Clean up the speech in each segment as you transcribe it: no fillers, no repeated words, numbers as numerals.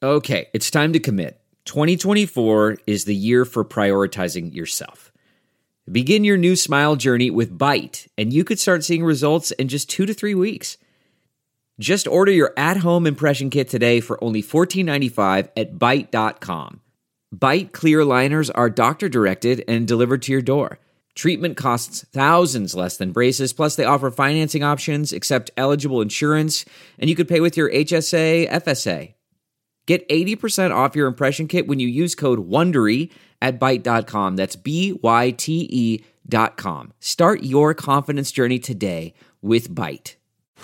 Okay, it's time to commit. 2024 is the year for prioritizing yourself. Begin your new smile journey with Byte, and you could start seeing results in just 2 to 3 weeks. Just order your at-home impression kit today for only $14.95 at Byte.com. Byte clear liners are doctor-directed and delivered to your door. Treatment costs thousands less than braces, plus they offer financing options, accept eligible insurance, and you could pay with your HSA, FSA. Get 80% off your impression kit when you use code WONDERY at Byte.com. That's BYTE.com. Start your confidence journey today with Byte.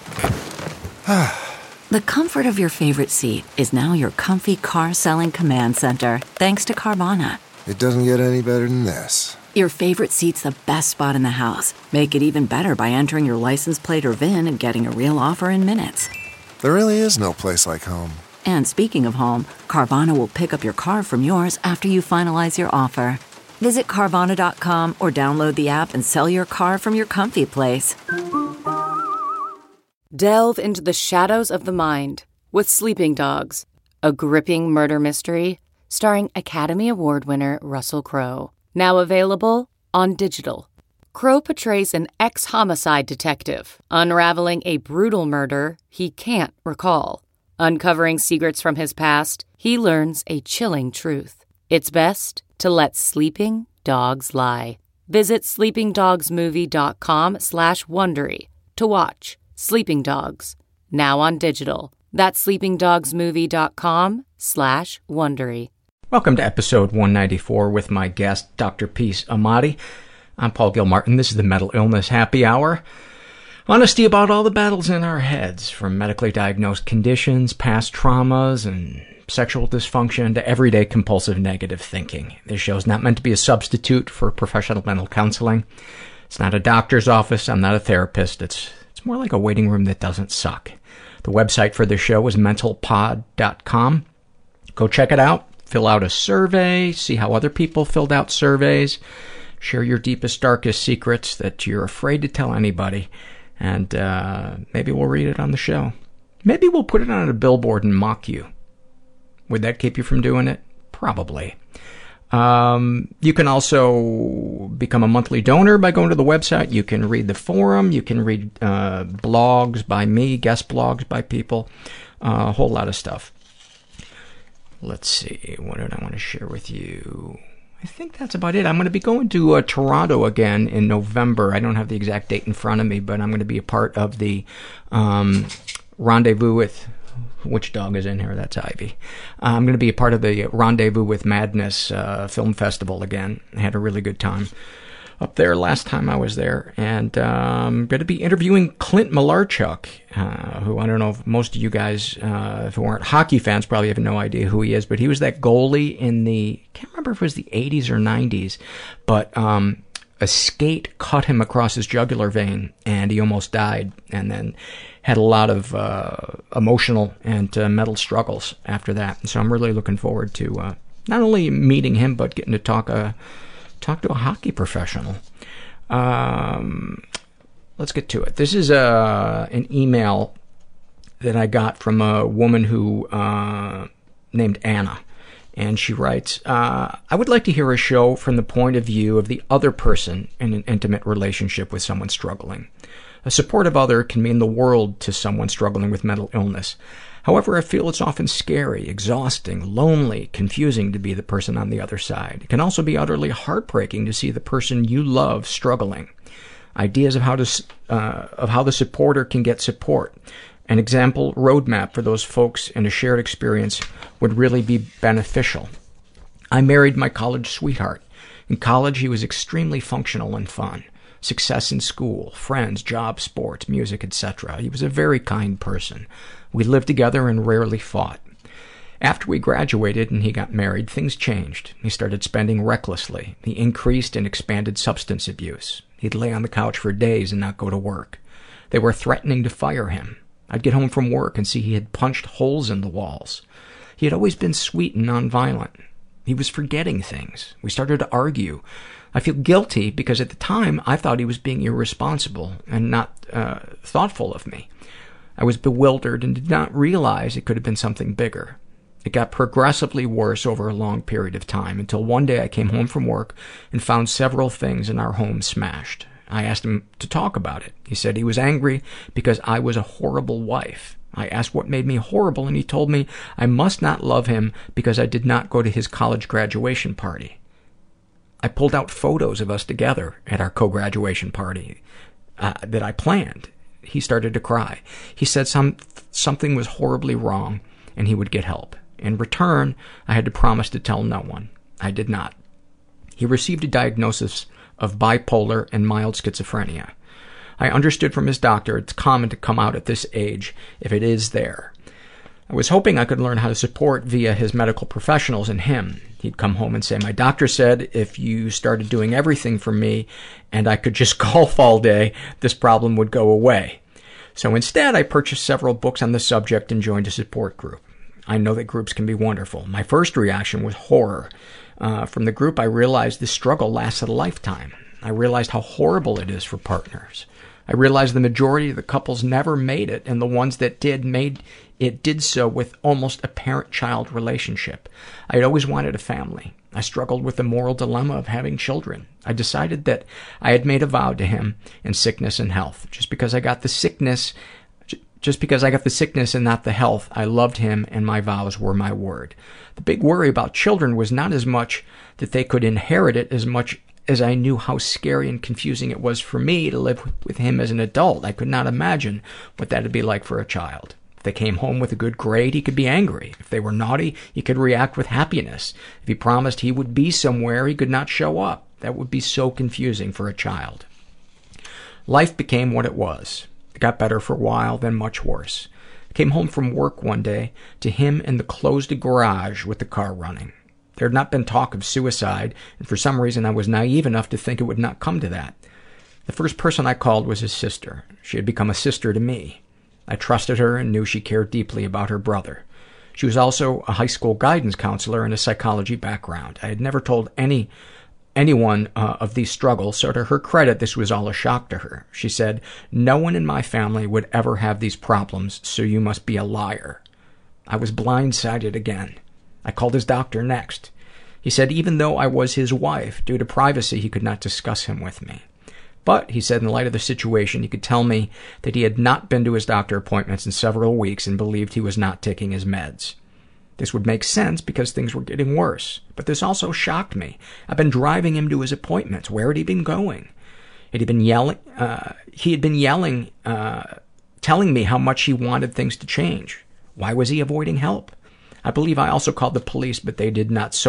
The comfort of your favorite seat is now your comfy car-selling command center, thanks to Carvana. It doesn't get any better than this. Your favorite seat's the best spot in the house. Make it even better by entering your license plate or VIN and getting a real offer in minutes. There really is no place like home. And speaking of home, Carvana will pick up your car from yours after you finalize your offer. Visit Carvana.com or download the app and sell your car from your comfy place. Delve into the shadows of the mind with Sleeping Dogs, a gripping murder mystery starring Academy Award winner Russell Crowe. Now available on digital. Crowe portrays an ex-homicide detective unraveling a brutal murder he can't recall. Uncovering secrets from his past, he learns a chilling truth. It's best to let sleeping dogs lie. Visit sleepingdogsmovie.com/Wondery to watch Sleeping Dogs, now on digital. That's sleepingdogsmovie.com/Wondery. Welcome to episode 194 with my guest, Dr. Peace Amati. I'm Paul Gilmartin. This is the Mental Illness Happy Hour. Honesty about all the battles in our heads, from medically diagnosed conditions, past traumas, and sexual dysfunction to everyday compulsive negative thinking. This show is not meant to be a substitute for professional mental counseling. It's not a doctor's office. I'm not a therapist. It's more like a waiting room that doesn't suck. The website for the show is mentalpod.com. Go check it out. Fill out a survey. See how other people filled out surveys. Share your deepest, darkest secrets that you're afraid to tell anybody. And maybe we'll read it on the show. Maybe we'll put it on a billboard and mock you. Would that keep you from doing it? Probably. You can also become a monthly donor by going to the website. You can read the forum. You can read blogs by me, guest blogs by people, a whole lot of stuff. Let's see. What did I want to share with you? I think that's about it. I'm going to be going to Toronto again in November. I don't have the exact date in front of me, but I'm going to be a part of the Rendezvous with... Which dog is in here? That's Ivy. I'm going to be a part of the Rendezvous with Madness film festival again. I had a really good time up there last time I was there. And I'm going to be interviewing Clint Malarchuk, who I don't know if most of you guys, who aren't hockey fans, probably have no idea who he is, but he was that goalie in the, I can't remember if it was the 80s or 90s, but a skate cut him across his jugular vein, and he almost died, and then had a lot of emotional and mental struggles after that. And so I'm really looking forward to not only meeting him, but getting to talk to a hockey professional. Let's get to it. This is an email that I got from a woman who named Anna. And she writes, I would like to hear a show from the point of view of the other person in an intimate relationship with someone struggling. A supportive other can mean the world to someone struggling with mental illness. However, I feel it's often scary, exhausting, lonely, confusing to be the person on the other side. It can also be utterly heartbreaking to see the person you love struggling. Ideas of how the supporter can get support. An example roadmap for those folks in a shared experience would really be beneficial. I married my college sweetheart. In college, he was extremely functional and fun. Success in school, friends, job, sports, music, etc. He was a very kind person. We lived together and rarely fought. After we graduated and he got married, things changed. He started spending recklessly. He increased and expanded substance abuse. He'd lay on the couch for days and not go to work. They were threatening to fire him. I'd get home from work and see he had punched holes in the walls. He had always been sweet and nonviolent. He was forgetting things. We started to argue. I feel guilty because at the time I thought he was being irresponsible and not thoughtful of me. I was bewildered and did not realize it could have been something bigger. It got progressively worse over a long period of time until one day I came home from work and found several things in our home smashed. I asked him to talk about it. He said he was angry because I was a horrible wife. I asked what made me horrible, and he told me I must not love him because I did not go to his college graduation party. I pulled out photos of us together at our co-graduation party that I planned. He started to cry. He said something was horribly wrong and he would get help. In return, I had to promise to tell no one. I did not. He received a diagnosis of bipolar and mild schizophrenia. I understood from his doctor it's common to come out at this age if it is there. I was hoping I could learn how to support via his medical professionals and him. He'd come home and say, my doctor said if you started doing everything for me and I could just golf all day, this problem would go away. So instead, I purchased several books on the subject and joined a support group. I know that groups can be wonderful. My first reaction was horror. From the group, I realized this struggle lasted a lifetime. I realized how horrible it is for partners. I realized the majority of the couples never made it, and the ones that did so with almost a parent-child relationship. I had always wanted a family. I struggled with the moral dilemma of having children. I decided that I had made a vow to him in sickness and health. Just because I got the sickness and not the health, I loved him and my vows were my word. The big worry about children was not as much that they could inherit it as much as I knew how scary and confusing it was for me to live with him as an adult. I could not imagine what that would be like for a child. If they came home with a good grade, he could be angry. If they were naughty, he could react with happiness. If he promised he would be somewhere, he could not show up. That would be so confusing for a child. Life became what it was. It got better for a while, then much worse. I came home from work one day to him in the closed garage with the car running. There had not been talk of suicide, and for some reason I was naive enough to think it would not come to that. The first person I called was his sister. She had become a sister to me. I trusted her and knew she cared deeply about her brother. She was also a high school guidance counselor and a psychology background. I had never told anyone of these struggles, so to her credit, this was all a shock to her. She said, no one in my family would ever have these problems, so you must be a liar. I was blindsided again. I called his doctor next. He said even though I was his wife, due to privacy, he could not discuss him with me. But, he said, in light of the situation, he could tell me that he had not been to his doctor appointments in several weeks and believed he was not taking his meds. This would make sense because things were getting worse. But this also shocked me. I've been driving him to his appointments. Where had he been going? He had been yelling, telling me how much he wanted things to change. Why was he avoiding help? I believe I also called the police, but they did not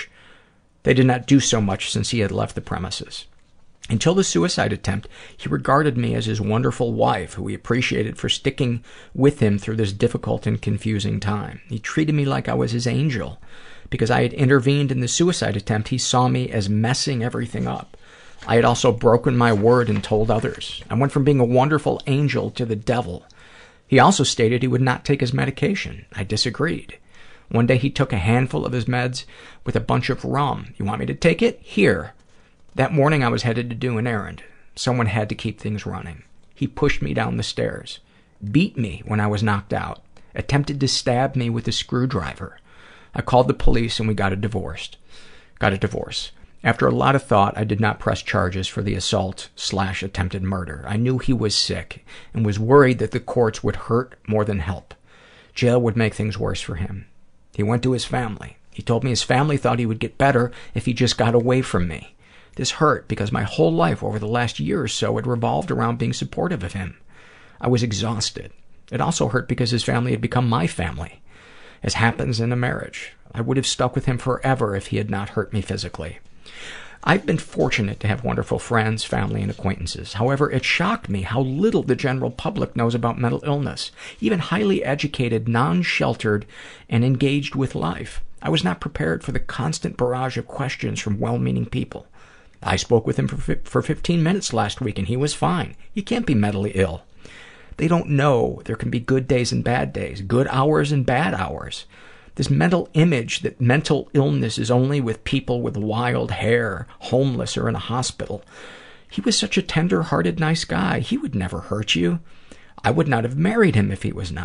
do so much since he had left the premises. Until the suicide attempt, he regarded me as his wonderful wife, who he appreciated for sticking with him through this difficult and confusing time. He treated me like I was his angel. Because I had intervened in the suicide attempt, he saw me as messing everything up. I had also broken my word and told others. I went from being a wonderful angel to the devil. He also stated he would not take his medication. I disagreed. One day he took a handful of his meds with a bunch of rum. You want me to take it? Here. That morning I was headed to do an errand. Someone had to keep things running. He pushed me down the stairs, beat me when I was knocked out, attempted to stab me with a screwdriver. I called the police and we got a divorce. After a lot of thought, I did not press charges for the assault/attempted murder. I knew he was sick and was worried that the courts would hurt more than help. Jail would make things worse for him. He went to his family. He told me his family thought he would get better if he just got away from me. This hurt because my whole life over the last year or so had revolved around being supportive of him. I was exhausted. It also hurt because his family had become my family. As happens in a marriage, I would have stuck with him forever if he had not hurt me physically. I've been fortunate to have wonderful friends, family, and acquaintances. However, it shocked me how little the general public knows about mental illness. Even highly educated, non-sheltered, and engaged with life. I was not prepared for the constant barrage of questions from well-meaning people. I spoke with him for 15 minutes last week, and he was fine. You can't be mentally ill. They don't know there can be good days and bad days, good hours and bad hours. This mental image that mental illness is only with people with wild hair, homeless, or in a hospital. He was such a tender-hearted, nice guy. He would never hurt you. I would not have married him if he was not.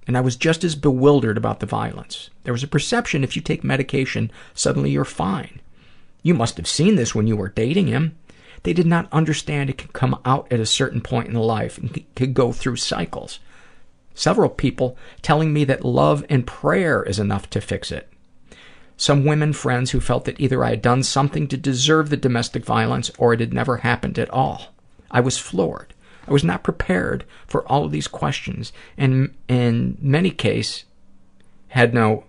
and I was just as bewildered about the violence. There was a perception if you take medication, suddenly you're fine. You must have seen this when you were dating him. They did not understand it could come out at a certain point in life and could go through cycles. Several people telling me that love and prayer is enough to fix it. Some women friends who felt that either I had done something to deserve the domestic violence or it had never happened at all. I was floored. I was not prepared for all of these questions, and in many cases had no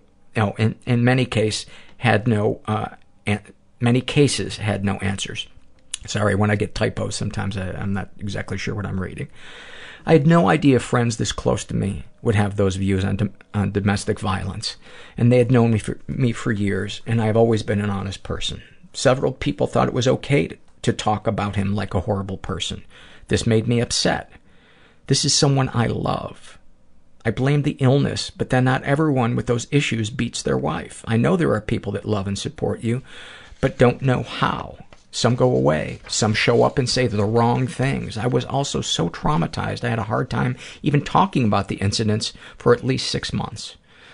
answers. Sorry, when I get typos, sometimes I'm not exactly sure what I'm reading. I had no idea friends this close to me would have those views on domestic violence, and they had known me for years, and I have always been an honest person. Several people thought it was okay to talk about him like a horrible person. This made me upset. This is someone I love. I blame the illness, but then not everyone with those issues beats their wife. I know there are people that love and support you, but don't know how. Some go away. Some show up and say the wrong things. I was also so traumatized, I had a hard time even talking about the incidents for at least 6 months.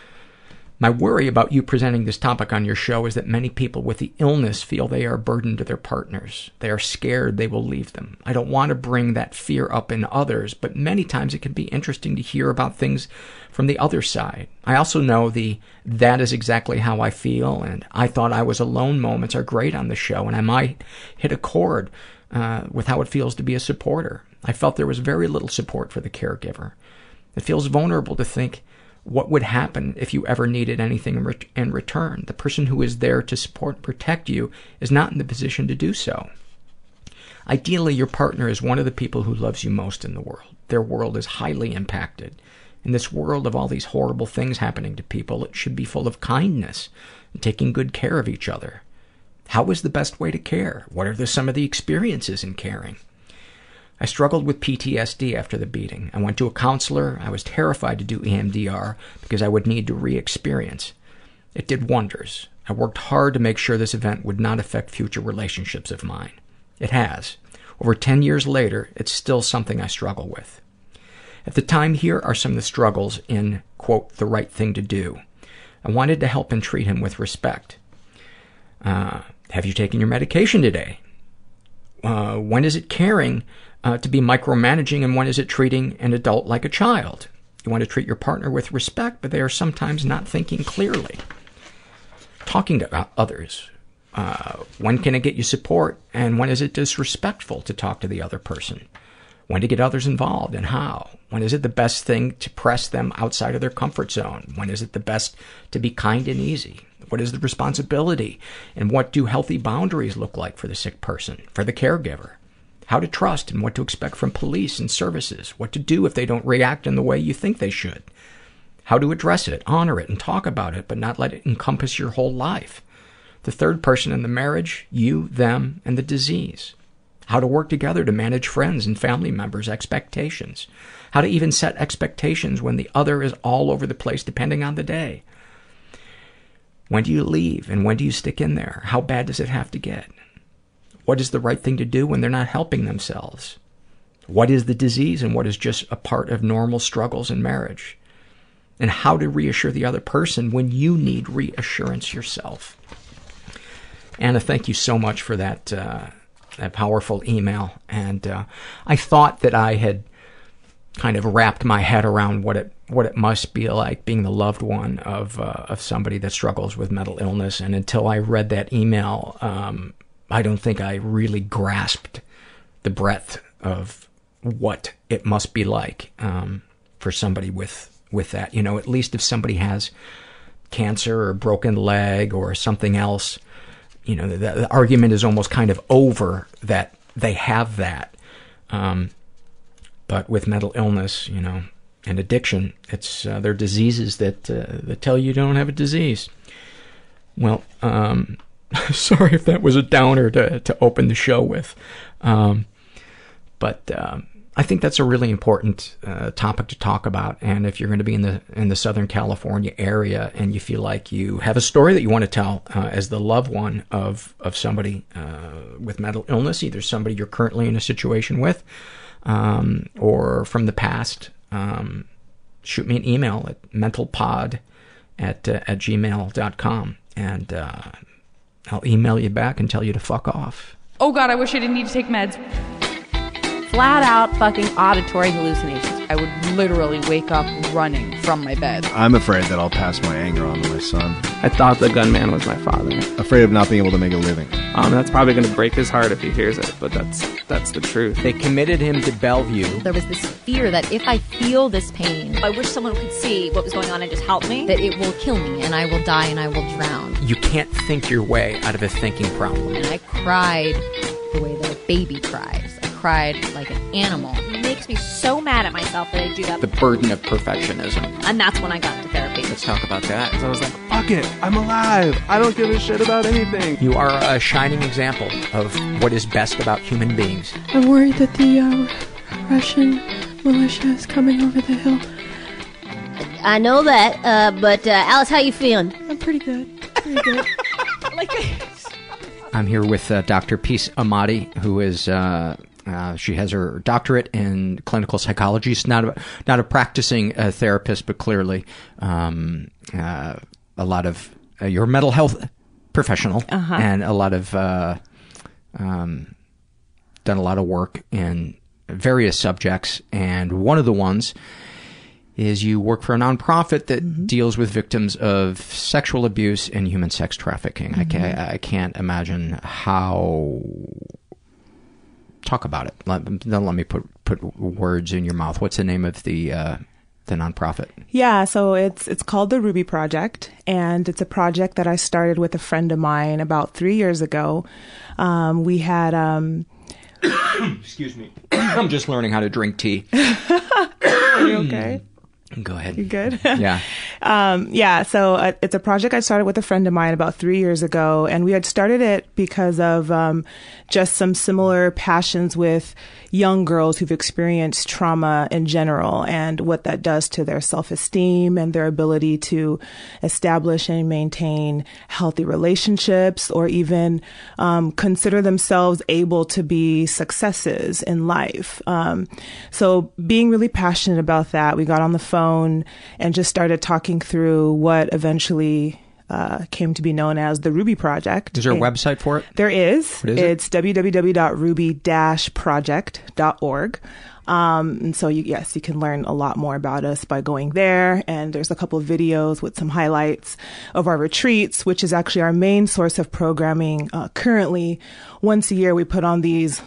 My worry about you presenting this topic on your show is that many people with the illness feel they are a burden to their partners. They are scared they will leave them. I don't want to bring that fear up in others, but many times it can be interesting to hear about things from the other side. I also know that is exactly how I feel, and I thought I was alone moments are great on the show, and I might hit a chord with how it feels to be a supporter. I felt there was very little support for the caregiver. It feels vulnerable to think, what would happen if you ever needed anything in return? The person who is there to support and protect you is not in the position to do so. Ideally, your partner is one of the people who loves you most in the world. Their world is highly impacted. In this world of all these horrible things happening to people, it should be full of kindness and taking good care of each other. How is the best way to care? What are some of the experiences in caring? I struggled with PTSD after the beating. I went to a counselor. I was terrified to do EMDR because I would need to re-experience. It did wonders. I worked hard to make sure this event would not affect future relationships of mine. It has. Over 10 years later, it's still something I struggle with. At the time, here are some of the struggles in, quote, the right thing to do. I wanted to help and treat him with respect. Have you taken your medication today? When is it caring to be micromanaging, and when is it treating an adult like a child? You want to treat your partner with respect, but they are sometimes not thinking clearly. Talking to others. When can it get you support, and when is it disrespectful to talk to the other person? When to get others involved, and how? When is it the best thing to press them outside of their comfort zone? When is it the best to be kind and easy? What is the responsibility, and what do healthy boundaries look like for the sick person, for the caregiver? How to trust and what to expect from police and services. What to do if they don't react in the way you think they should. How to address it, honor it, and talk about it, but not let it encompass your whole life. The third person in the marriage, you, them, and the disease. How to work together to manage friends and family members' expectations. How to even set expectations when the other is all over the place depending on the day. When do you leave and when do you stick in there? How bad does it have to get? What is the right thing to do when they're not helping themselves? What is the disease and what is just a part of normal struggles in marriage? And how to reassure the other person when you need reassurance yourself. Anna, thank you so much for that powerful email. And I thought that I had kind of wrapped my head around what it must be like being the loved one of somebody that struggles with mental illness. And until I read that email, I don't think I really grasped the breadth of what it must be like for somebody with that. You know, at least if somebody has cancer or broken leg or something else, you know, the argument is almost kind of over that they have that. But with mental illness, you know, and addiction, it's they're diseases that tell you don't have a disease. Well, sorry if that was a downer to open the show with. But I think that's a really important topic to talk about. And if you're going to be in the Southern California area and you feel like you have a story that you want to tell as the loved one of somebody with mental illness, either somebody you're currently in a situation with or from the past, shoot me an email at mentalpod@gmail.com, and I'll email you back and tell you to fuck off. Oh God, I wish I didn't need to take meds. Flat out fucking auditory hallucinations. I would literally wake up running from my bed. I'm afraid that I'll pass my anger on to my son. I thought the gunman was my father. Afraid of not being able to make a living. That's probably going to break his heart if he hears it, but that's the truth. They committed him to Bellevue. There was this fear that if I feel this pain, I wish someone could see what was going on and just help me, that it will kill me and I will die and I will drown. You can't think your way out of a thinking problem. And I cried the way that a baby cries. I cried like an animal. It makes me so mad at myself that I do that. The burden of perfectionism. And that's when I got into therapy. Let's talk about that. So I was like, fuck it, I'm alive. I don't give a shit about anything. You are a shining example of what is best about human beings. I'm worried that the Russian militia is coming over the hill. I know that, but Alice, how you feeling? I'm pretty good. Pretty good. Like I'm here with Dr. Peace Ahmadi, who is... she has her doctorate in clinical psychology. She's not a practicing therapist, but clearly a lot of you're a mental health professional, and a lot of done a lot of work in various subjects. And one of the ones is you work for a nonprofit that deals with victims of sexual abuse and human sex trafficking. I can't imagine how... Talk about it. Don't let me put words in your mouth. What's the name of the nonprofit? Yeah, so it's called the Ruby Project, and it's a project that I started with a friend of mine about 3 years ago. We had excuse me. I'm just learning how to drink tea. Are you okay? Go ahead. You good? Yeah. So it's a project I started with a friend of mine about 3 years ago, and we had started it because of just some similar passions with young girls who've experienced trauma in general and what that does to their self-esteem and their ability to establish and maintain healthy relationships, or even consider themselves able to be successes in life. So being really passionate about that, we got on the phone and just started talking through what eventually came to be known as the Ruby Project. Is there a website for it? There is. What is it's www.ruby-project.org. And so, you can learn a lot more about us by going there. And there's a couple of videos with some highlights of our retreats, which is actually our main source of programming. Currently, once a year, we put on these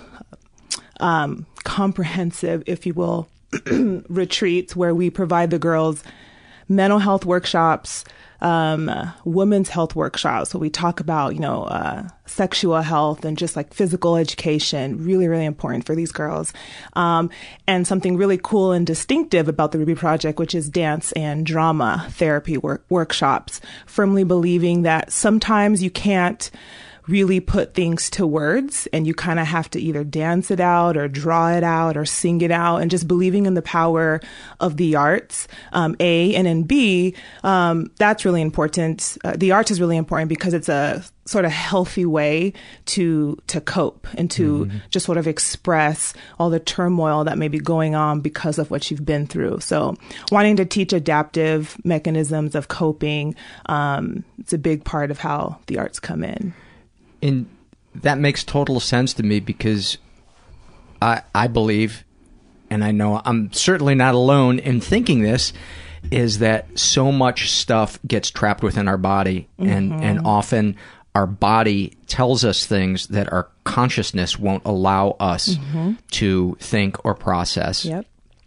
comprehensive, if you will, retreats where we provide the girls mental health workshops, women's health workshops. So we talk about, sexual health and just like physical education, really, really important for these girls. And something really cool and distinctive about the Ruby Project, which is dance and drama therapy workshops, firmly believing that sometimes you can't really put things to words, and you kind of have to either dance it out or draw it out or sing it out, and just believing in the power of the arts, A, and then B, that's really important. The arts is really important because it's a sort of healthy way to cope and to just sort of express all the turmoil that may be going on because of what you've been through. So wanting to teach adaptive mechanisms of coping, it's a big part of how the arts come in. And that makes total sense to me, because I believe, and I know I'm certainly not alone in thinking this, is that so much stuff gets trapped within our body, and often our body tells us things that our consciousness won't allow us to think or process. Yep.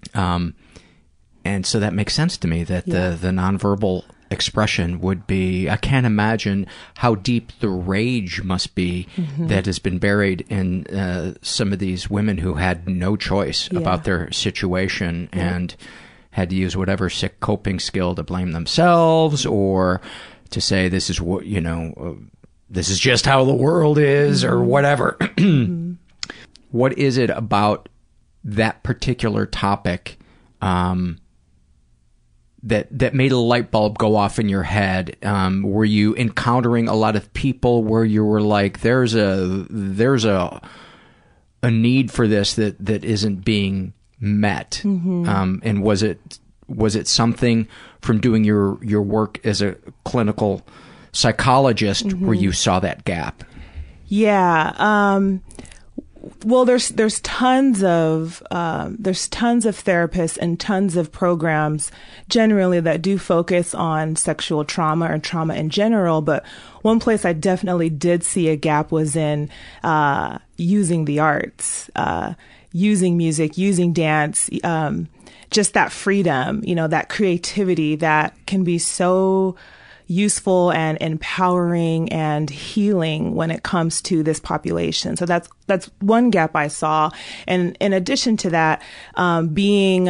And so that makes sense to me that the nonverbal expression would be, I can't imagine how deep the rage must be that has been buried in some of these women who had no choice about their situation and had to use whatever sick coping skill to blame themselves, or to say this is what, this is just how the world is, or whatever. What is it about that particular topic that made a light bulb go off in your head? Were you encountering a lot of people where you were like, there's a need for this that isn't being met? And was it was it something from doing your work as a clinical psychologist where you saw that gap? Yeah. Well, there's tons of therapists and tons of programs generally that do focus on sexual trauma or trauma in general. But one place I definitely did see a gap was in using the arts, using music, using dance, just that freedom, that creativity that can be so useful and empowering and healing when it comes to this population. So that's one gap I saw. And in addition to that, being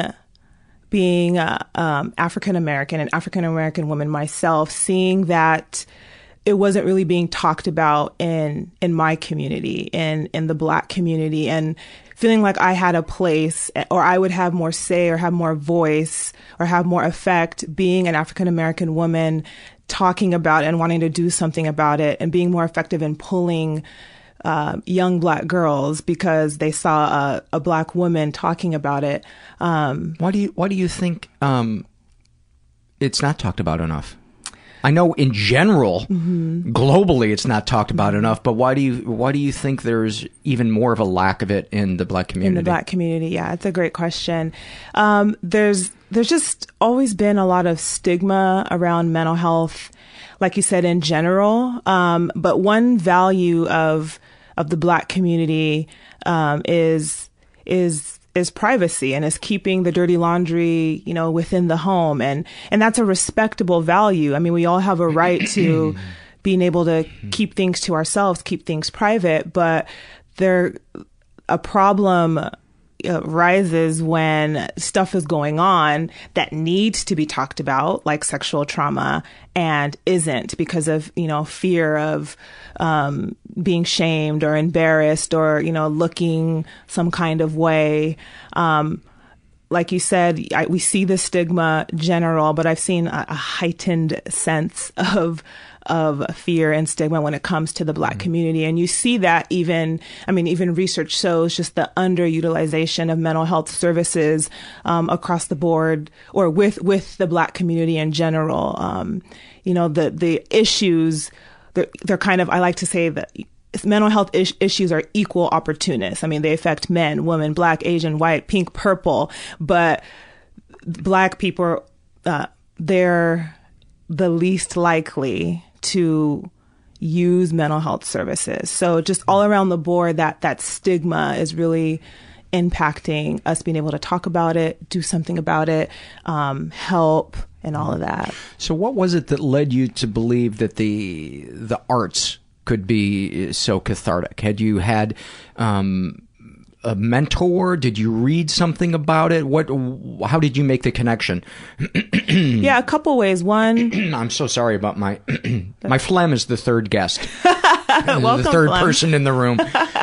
African American, an African American woman myself, seeing that it wasn't really being talked about in my community, in the Black community, and feeling like I had a place, or I would have more say or have more voice or have more effect being an African American woman, talking about it and wanting to do something about it, and being more effective in pulling young Black girls because they saw a Black woman talking about it. Why do you think it's not talked about enough? I know in general, globally, it's not talked about enough. But why do you think there's even more of a lack of it in the Black community? In the Black community, yeah, it's a great question. There's just always been a lot of stigma around mental health, like you said, in general. But one value of the Black community is privacy, and is keeping the dirty laundry, within the home. And that's a respectable value. I mean, we all have a right to being able to keep things to ourselves, keep things private, but a problem rises when stuff is going on that needs to be talked about, like sexual trauma, and isn't, because of, fear of being shamed or embarrassed or, looking some kind of way. Like you said, we see the stigma general, but I've seen a heightened sense of fear and stigma when it comes to the Black community. And you see that even research shows just the underutilization of mental health services across the board, or with the Black community in general. The issues, they're kind of, I like to say that mental health issues are equal opportunists. I mean, they affect men, women, Black, Asian, white, pink, purple, but Black people, they're the least likely to use mental health services. So just all around the board, that stigma is really impacting us being able to talk about it, do something about it, help, and all of that. So what was it that led you to believe that the arts could be so cathartic? Had you had a mentor? Did you read something about it? How did you make the connection? Yeah, a couple ways. One, I'm so sorry about my phlegm is the third guest. Welcome, the third phlegm. person in the room.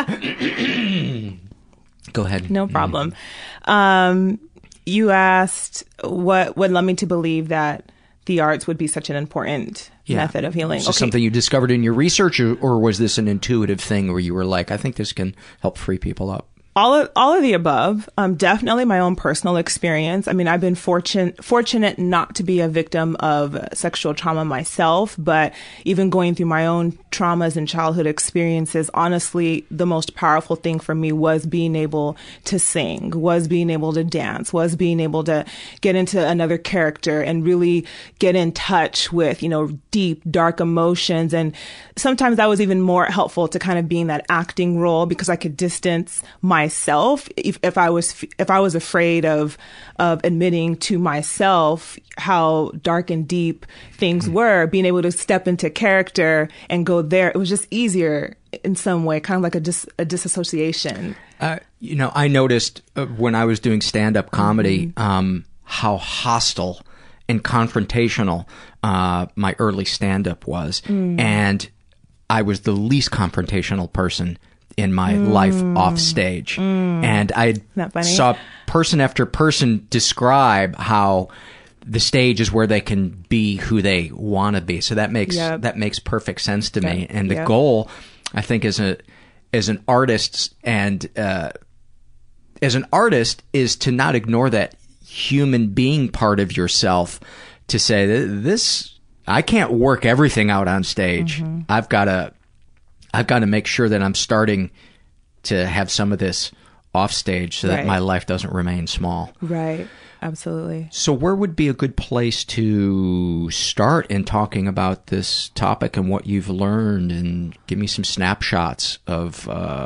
Go ahead. No problem. You asked what led me to believe that the arts would be such an important method of healing. Is this something you discovered in your research, or was this an intuitive thing where you were like, I think this can help free people up? All of the above. Definitely my own personal experience. I mean, I've been fortunate not to be a victim of sexual trauma myself, but even going through my own traumas and childhood experiences, honestly, the most powerful thing for me was being able to sing, was being able to dance, was being able to get into another character and really get in touch with, deep, dark emotions. And sometimes that was even more helpful to kind of be in that acting role, because I could distance myself if I was afraid of admitting to myself how dark and deep things were. Being able to step into character and go there, it was just easier in some way, kind of like a disassociation. I noticed when I was doing stand-up comedy how hostile and confrontational my early stand-up was, and I was the least confrontational person in my life off stage. And I saw person after person describe how the stage is where they can be who they want to be. So that makes perfect sense to me. And the goal, I think, as an artist and as an artist, is to not ignore that human being part of yourself to say this, I can't work everything out on stage. Mm-hmm. I've got to make sure that I'm starting to have some of this off stage so that my life doesn't remain small. Right. Absolutely. So where would be a good place to start in talking about this topic and what you've learned, and give me some snapshots of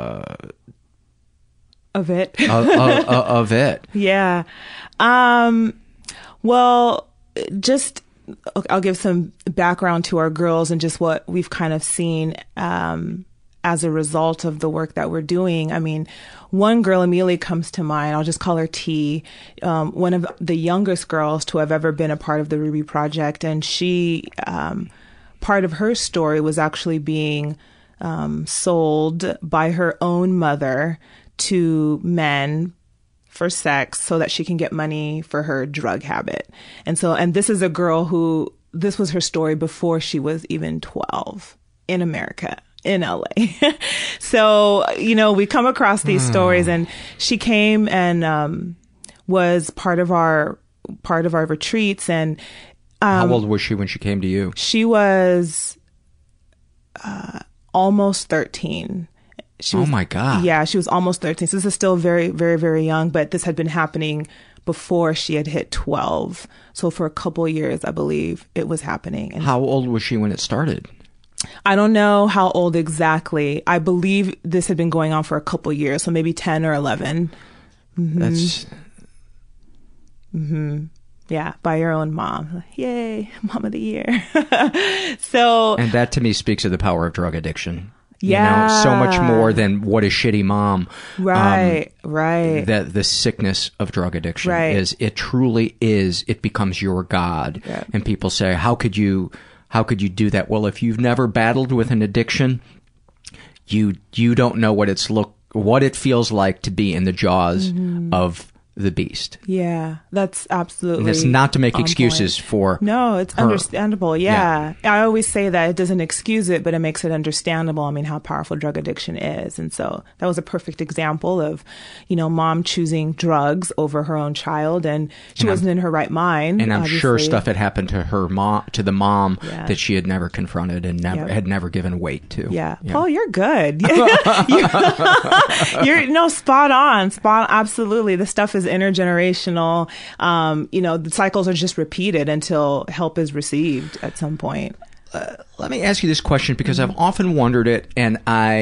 it. of it. Yeah. Well, just I'll give some background to our girls and just what we've kind of seen as a result of the work that we're doing. I mean, one girl immediately comes to mind. I'll just call her T, one of the youngest girls to have ever been a part of the Ruby Project. And she, part of her story was actually being sold by her own mother to men for sex so that she can get money for her drug habit. And this is a girl who, this was her story before she was even 12 in America. In LA. So, we come across these stories, and she came and was part of our retreats. And how old was she when she came to you? She was almost 13. Oh my God. Yeah, she was almost 13. So this is still very, very, very young, but this had been happening before she had hit 12. So for a couple of years, I believe it was happening. And how old was she when it started? I don't know how old exactly. I believe this had been going on for a couple of years, so maybe 10 or 11. Mm-hmm. That's... Mm-hmm. Yeah, by your own mom. Yay, Mom of the Year. So, and that to me speaks of the power of drug addiction. Yeah. So much more than what a shitty mom. Right, right. The sickness of drug addiction is, it truly is, it becomes your God. Yeah. And people say, how could you do that? Well, if you've never battled with an addiction, you don't know what it feels like to be in the jaws of the beast. Yeah, that's absolutely. And it's not to make excuses for. No, it's her. Understandable. Yeah. I always say that it doesn't excuse it, but it makes it understandable. I mean, how powerful drug addiction is. And so that was a perfect example of, mom choosing drugs over her own child, and she wasn't in her right mind. And I'm obviously. sure stuff had happened to her mom, to the mom, that she had never confronted and had never given weight to. Yeah. Paul, you're good. You're spot on. Absolutely. This stuff is intergenerational. The cycles are just repeated until help is received at some point. Let me ask you this question, because I've often wondered it, and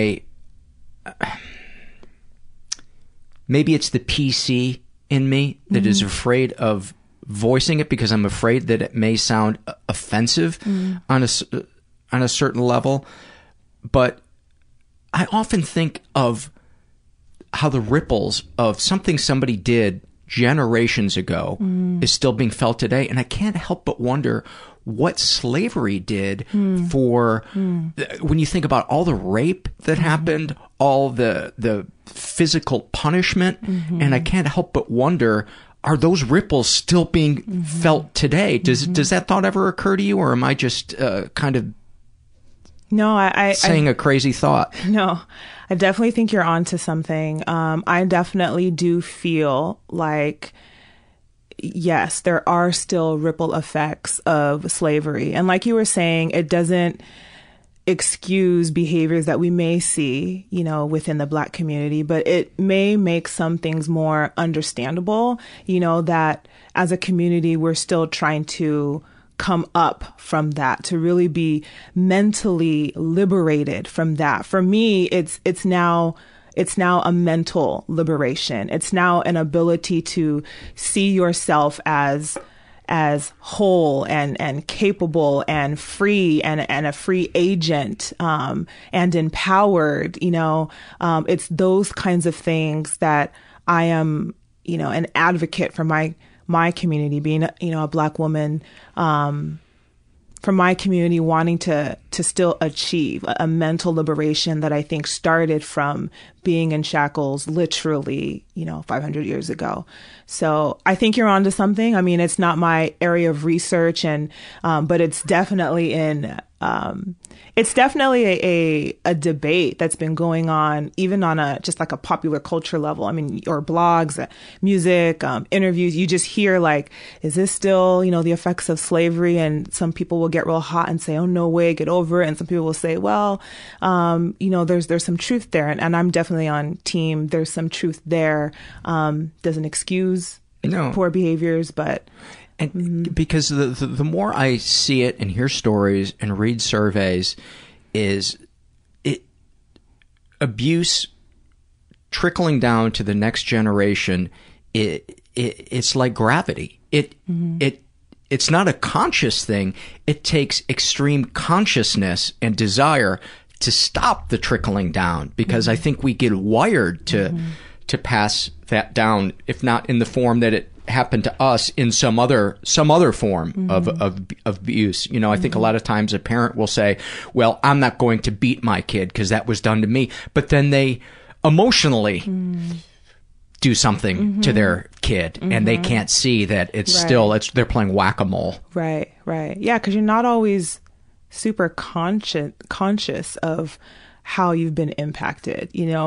maybe it's the PC in me that is afraid of voicing it, because I'm afraid that it may sound offensive on a certain level. But I often think of how the ripples of something somebody did generations ago is still being felt today. And I can't help but wonder what slavery did for, when you think about all the rape that happened, all the physical punishment, and I can't help but wonder, are those ripples still being felt today? Does that thought ever occur to you, or am I just kind of saying a crazy thought? No, I definitely think you're onto something. I definitely do feel like, yes, there are still ripple effects of slavery. And like you were saying, it doesn't excuse behaviors that we may see, within the Black community, but it may make some things more understandable, that as a community, we're still trying to come up from that, to really be mentally liberated from that. For me, it's now a mental liberation. It's now an ability to see yourself as whole and capable and free and a free agent, and empowered. It's those kinds of things that I am, an advocate for my community, being a Black woman, from my community, wanting to still achieve a mental liberation that I think started from being in shackles, literally, 500 years ago. So I think you're onto something. I mean, it's not my area of research, but it's definitely a debate that's been going on, even on just like a popular culture level. I mean, or blogs, music, interviews. You just hear like, is this still, the effects of slavery? And some people will get real hot and say, oh, no way, get over it. And some people will say, well, there's some truth there. And I'm definitely on team. There's some truth there. Doesn't excuse poor behaviors, but... And because the more I see it and hear stories and read surveys, is abuse trickling down to the next generation. It's like gravity. It's not a conscious thing. It takes extreme consciousness and desire to stop the trickling down, because I think we get wired to pass that down, if not in the form that it happened to us, in some other form of abuse. I think a lot of times a parent will say, well, I'm not going to beat my kid because that was done to me. But then they emotionally do something to their kid, and they can't see that it's they're playing whack-a-mole. Right. Yeah, because you're not always super conscious of how you've been impacted.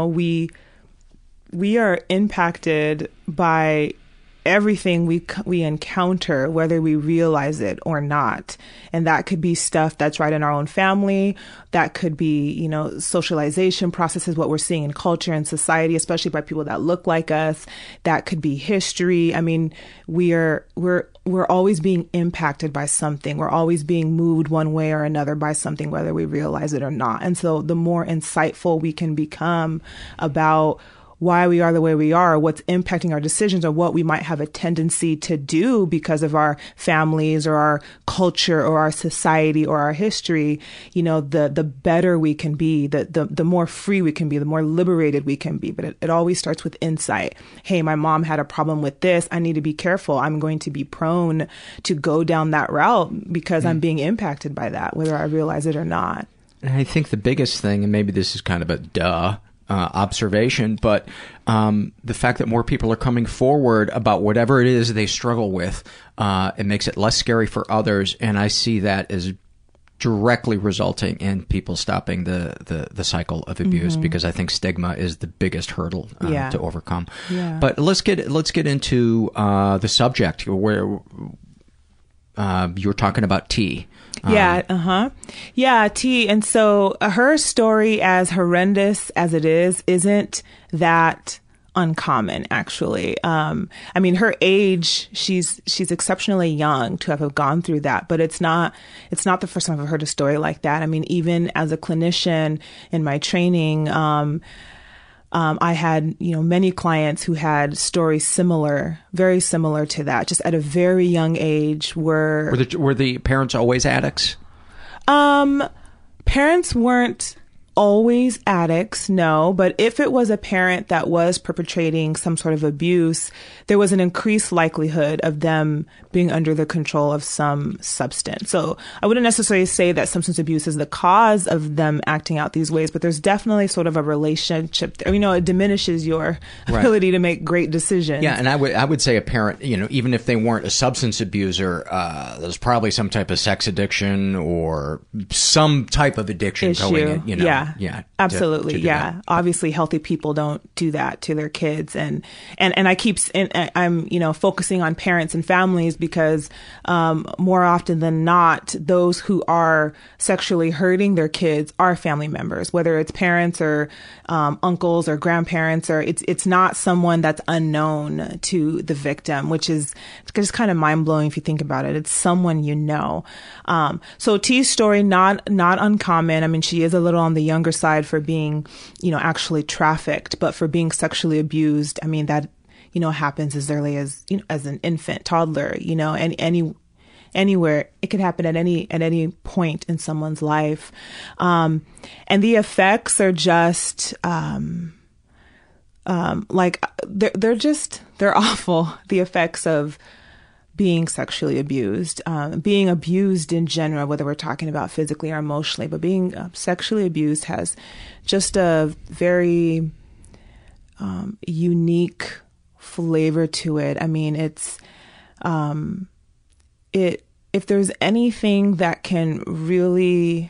We are impacted by everything we encounter, whether we realize it or not. And that could be stuff that's right in our own family. That could be, socialization processes, what we're seeing in culture and society, especially by people that look like us. That could be history. I mean, we're always being impacted by something. We're always being moved one way or another by something, whether we realize it or not. And so the more insightful we can become about why we are the way we are, what's impacting our decisions, or what we might have a tendency to do because of our families or our culture or our society or our history, the better we can be, the more free we can be, the more liberated we can be. But it always starts with insight. Hey, my mom had a problem with this. I need to be careful. I'm going to be prone to go down that route because I'm being impacted by that, whether I realize it or not. And I think the biggest thing, and maybe this is kind of a observation, but the fact that more people are coming forward about whatever it is they struggle with, it makes it less scary for others, and I see that as directly resulting in people stopping the cycle of abuse, because I think stigma is the biggest hurdle to overcome. Yeah. But let's get into the subject where you were talking about T. T. And so her story, as horrendous as it is, isn't that uncommon, actually. I mean, her age, she's exceptionally young to have gone through that, but it's not the first time I've heard a story like that. I mean, even as a clinician in my training, I had, many clients who had stories very similar to that, just at a very young age. Were the parents always addicts? Parents weren't always addicts, no. But if it was a parent that was perpetrating some sort of abuse, there was an increased likelihood of them being under the control of some substance. So I wouldn't necessarily say that substance abuse is the cause of them acting out these ways, but there's definitely sort of a relationship there. It diminishes your ability to make great decisions. Yeah, and I would say a parent, even if they weren't a substance abuser, there's probably some type of sex addiction or some type of addiction going in, Yeah, absolutely. To obviously healthy people don't do that to their kids. And I'm, focusing on parents and families because, more often than not, those who are sexually hurting their kids are family members, whether it's parents or, uncles or grandparents, or it's not someone that's unknown to the victim, which is just kind of mind blowing if you think about it. It's someone so T's story, not uncommon. I mean, she is a little on the younger side for being, actually trafficked, but for being sexually abused, I mean, that, happens as early as, as an infant, toddler, and anywhere. It could happen at any point in someone's life. And the effects are just, they're awful. The effects of being sexually abused, being abused in general, whether we're talking about physically or emotionally, but being sexually abused has just a very unique flavor to it. I mean, it's if there's anything that can really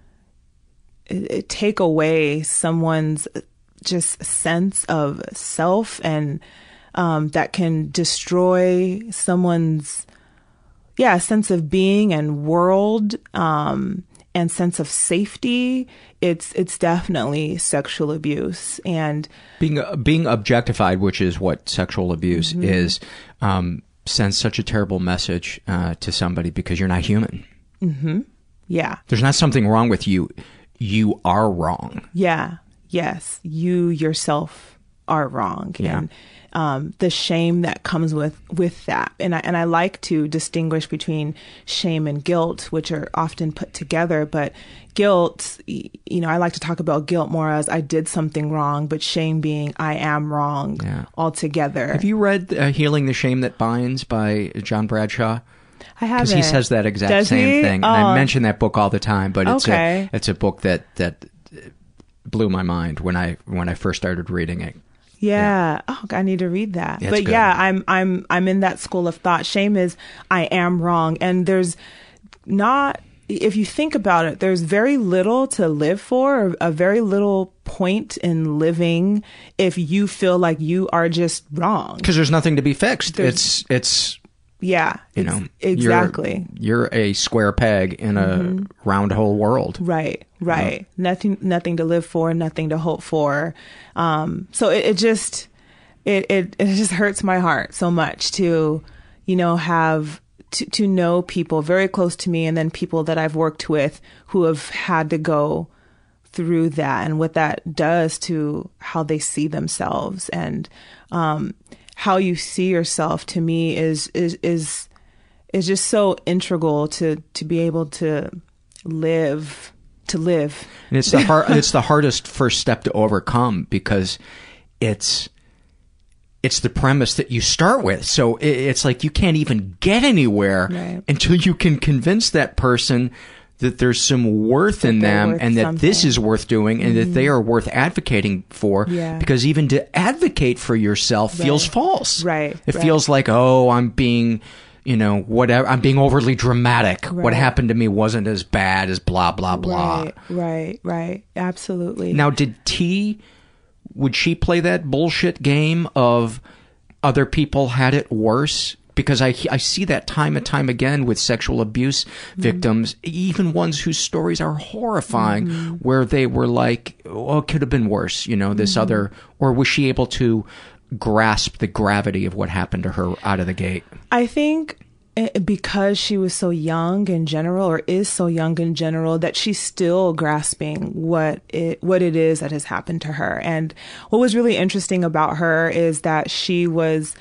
take away someone's just sense of self and that can destroy someone's sense of being and world and sense of safety, it's definitely sexual abuse. And being objectified, which is what sexual abuse is, sends such a terrible message to somebody because you're not human. Yeah. There's not something wrong with you. You are wrong. Yeah. Yes. You yourself are wrong. Yeah. And the shame that comes with that. And I like to distinguish between shame and guilt, which are often put together. But guilt, I like to talk about guilt more as I did something wrong, but shame being I am wrong altogether. Have you read Healing the Shame That Binds by John Bradshaw? I haven't. Because he says that exact same thing. And I mention that book all the time, but it's a book that blew my mind when I first started reading it. Yeah. Oh, I need to read that. It's but good. yeah, I'm in that school of thought. Shame is I am wrong. And there's not, if you think about it, there's very little to live for, or a very little point in living if you feel like you are just wrong. Because there's nothing to be fixed. It's yeah, exactly. You're a square peg in a round hole world. Right. Nothing to live for, nothing to hope for. So it just hurts my heart so much to, have to know people very close to me, and then people that I've worked with who have had to go through that, and what that does to how they see themselves. And how you see yourself, to me, is just so integral to be able to live. And it's the hardest first step to overcome, because it's the premise that you start with. So it's like you can't even get anywhere until you can convince that person that there's some worth in them, and that this is worth doing, and that they are worth advocating for. Yeah. Because even to advocate for yourself feels false. Right. It feels like, I'm being, whatever. I'm being overly dramatic. Right. What happened to me wasn't as bad as blah, blah, blah. Right. Absolutely. Now, would she play that bullshit game of other people had it worse? Because I see that time and time again with sexual abuse victims, even ones whose stories are horrifying, where they were like, it could have been worse, this other, or was she able to grasp the gravity of what happened to her out of the gate? I think because she was so young in general, or is so young in general, that she's still grasping what it is that has happened to her. And what was really interesting about her is that she was,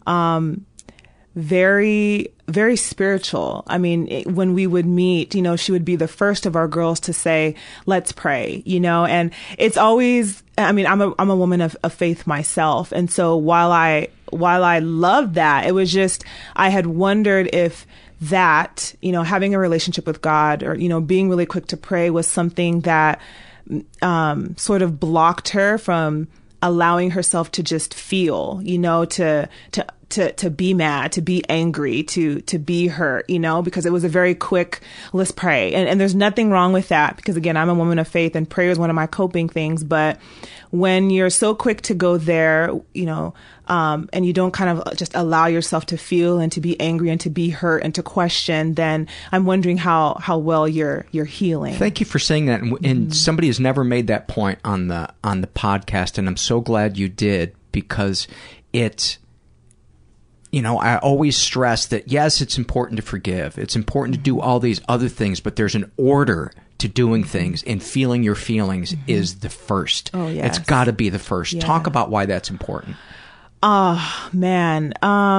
very, very spiritual. I mean, when we would meet, she would be the first of our girls to say, let's pray, and it's always, I'm a woman of faith myself. And so while I loved that, it was just, I had wondered if that, having a relationship with God, or, being really quick to pray, was something that, sort of blocked her from allowing herself to just feel, to be mad, to be angry, to be hurt, because it was a very quick, let's pray. And there's nothing wrong with that, because again, I'm a woman of faith and prayer is one of my coping things. But when you're so quick to go there, and you don't kind of just allow yourself to feel and to be angry and to be hurt and to question, then I'm wondering how well you're healing. Thank you for saying that. And somebody has never made that point on the podcast, and I'm so glad you did, because it's, I always stress that, yes, it's important to forgive. It's important to do all these other things, but there's an order to doing things, and feeling your feelings is the first. Oh, yes. It's got to be the first. Yeah. Talk about why that's important. Oh, man.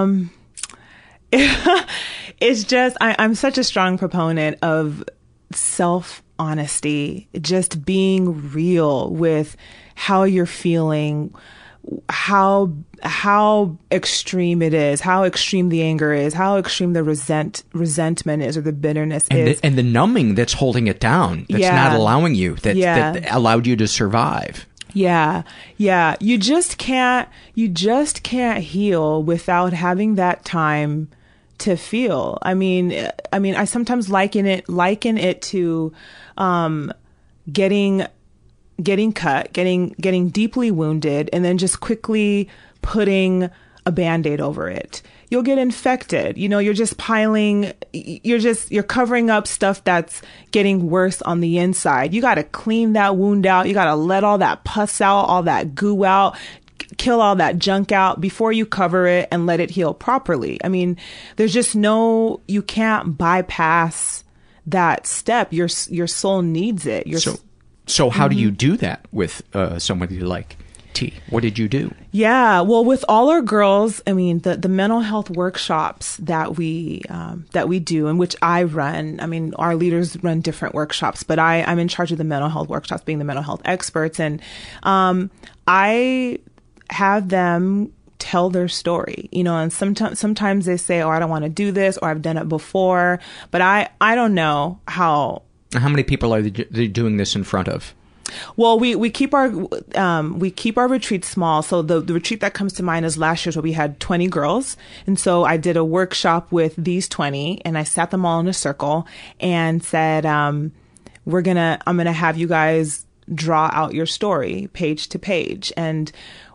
It's just, I'm such a strong proponent of self-honesty, just being real with how you're feeling, how extreme it is, how extreme the anger is, how extreme the resentment is, or the bitterness is. And the numbing that's holding it down, that's not allowing you, that allowed you to survive. Yeah. You just can't heal without having that time to feel. I mean, I sometimes liken it to getting cut, getting deeply wounded, and then just quickly putting a Band-Aid over it. You'll get infected. You're just you're covering up stuff that's getting worse on the inside. You got to clean that wound out. You got to let all that pus out, all that goo out, kill all that junk out before you cover it and let it heal properly. I mean, there's just you can't bypass that step. Your soul needs it. So how do you do that with somebody like T? What did you do? Yeah, well, with all our girls, I mean, the mental health workshops that we do, and which I run. I mean, our leaders run different workshops, but I'm in charge of the mental health workshops, being the mental health experts, and I have them tell their story, and sometimes they say, "Oh, I don't want to do this," or "I've done it before," but I don't know how. How many people are they doing this in front of? Well, we keep our retreats small. So the retreat that comes to mind is last year's, where we had 20 girls, and so I did a workshop with these 20, and I sat them all in a circle and said, I'm gonna have you guys draw out your story page to page, and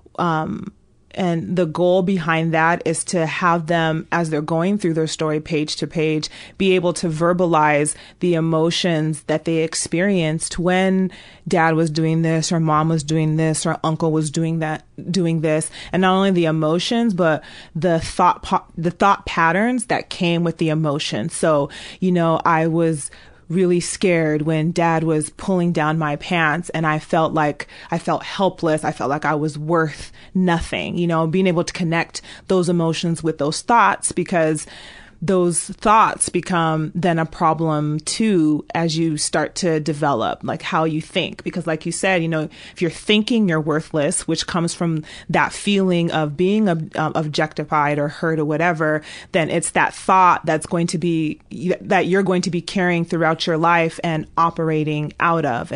the goal behind that is to have them, as they're going through their story page to page, be able to verbalize the emotions that they experienced when dad was doing this, or mom was doing this, or uncle was doing this. And not only the emotions, but the thought patterns that came with the emotions. So, I was really scared when dad was pulling down my pants, and I felt helpless. I felt like I was worth nothing, being able to connect those emotions with those thoughts, because those thoughts become then a problem too as you start to develop like how you think. Because like you said, if you're thinking you're worthless, which comes from that feeling of being objectified or hurt or whatever, then it's that thought that you're going to be carrying throughout your life and operating out of.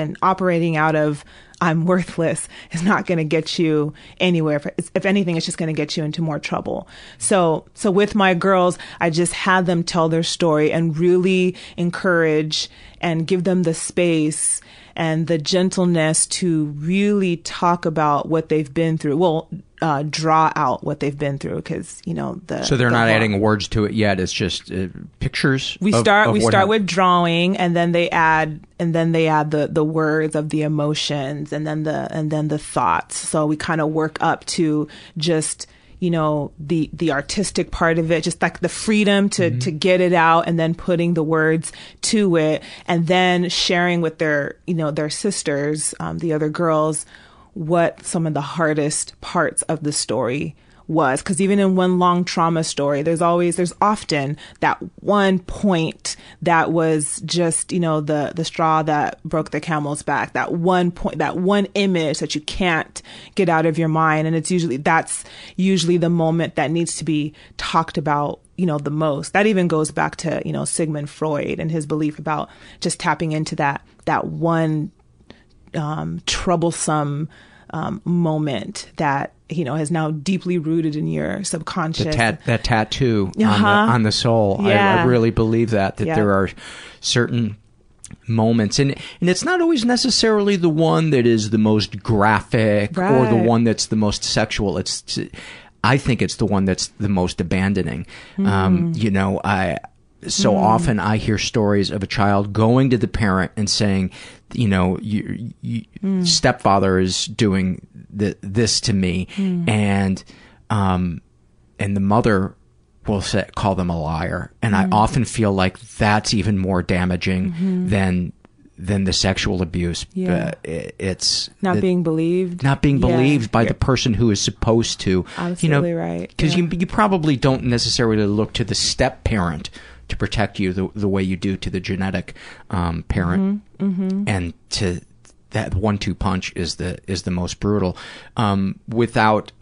I'm worthless is not going to get you anywhere. If anything, it's just going to get you into more trouble. So with my girls, I just had them tell their story and really encourage and give them the space and the gentleness to really talk about what they've been through. Well, draw out what they've been through, because So they're not adding words to it yet. It's just pictures. We start with drawing, and then they add the words of the emotions, and then the thoughts. So we kind of work up to just the artistic part of it, just like the freedom to get it out, and then putting the words to it, and then sharing with their sisters, the other girls, what some of the hardest parts of the story was. Because even in one long trauma story, there's often that one point that was just, the straw that broke the camel's back, that one point, that one image that you can't get out of your mind. And that's usually the moment that needs to be talked about, the most. That even goes back to, Sigmund Freud and his belief about just tapping into that one troublesome moment that has now deeply rooted in your subconscious. That tattoo on the soul. Yeah. I really believe that there are certain moments, and it's not always necessarily the one that is the most graphic or the one that's the most sexual. I think it's the one that's the most abandoning. Often I hear stories of a child going to the parent and saying, stepfather is doing this to me, and the mother will call them a liar. And I often feel like that's even more damaging than the sexual abuse. Yeah. It's not being believed by the person who is supposed to. Absolutely right. Because you probably don't necessarily look to the step parent to protect you the way you do to the genetic parent, and to that 1-2 punch is the most brutal. Without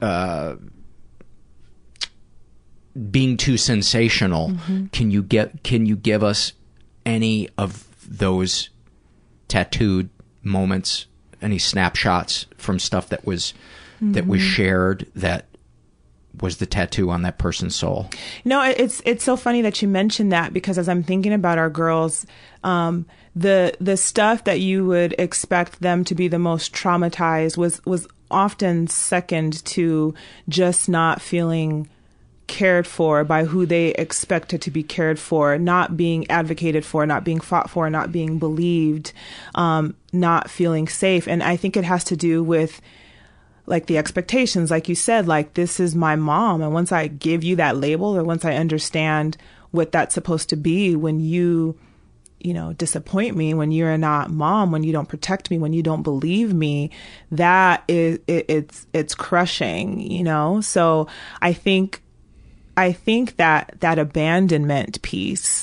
being too sensational, can you give us any of those tattooed moments any snapshots from stuff that was shared that was the tattoo on that person's soul? No, it's so funny that you mentioned that, because as I'm thinking about our girls, the stuff that you would expect them to be the most traumatized was often second to just not feeling cared for by who they expected to be cared for, not being advocated for, not being fought for, not being believed, not feeling safe. And I think it has to do with like the expectations, like you said, like, this is my mom. And once I give you that label, or once I understand what that's supposed to be, when you disappoint me, when you're not mom, when you don't protect me, when you don't believe me, that is, it's crushing, So I think that abandonment piece,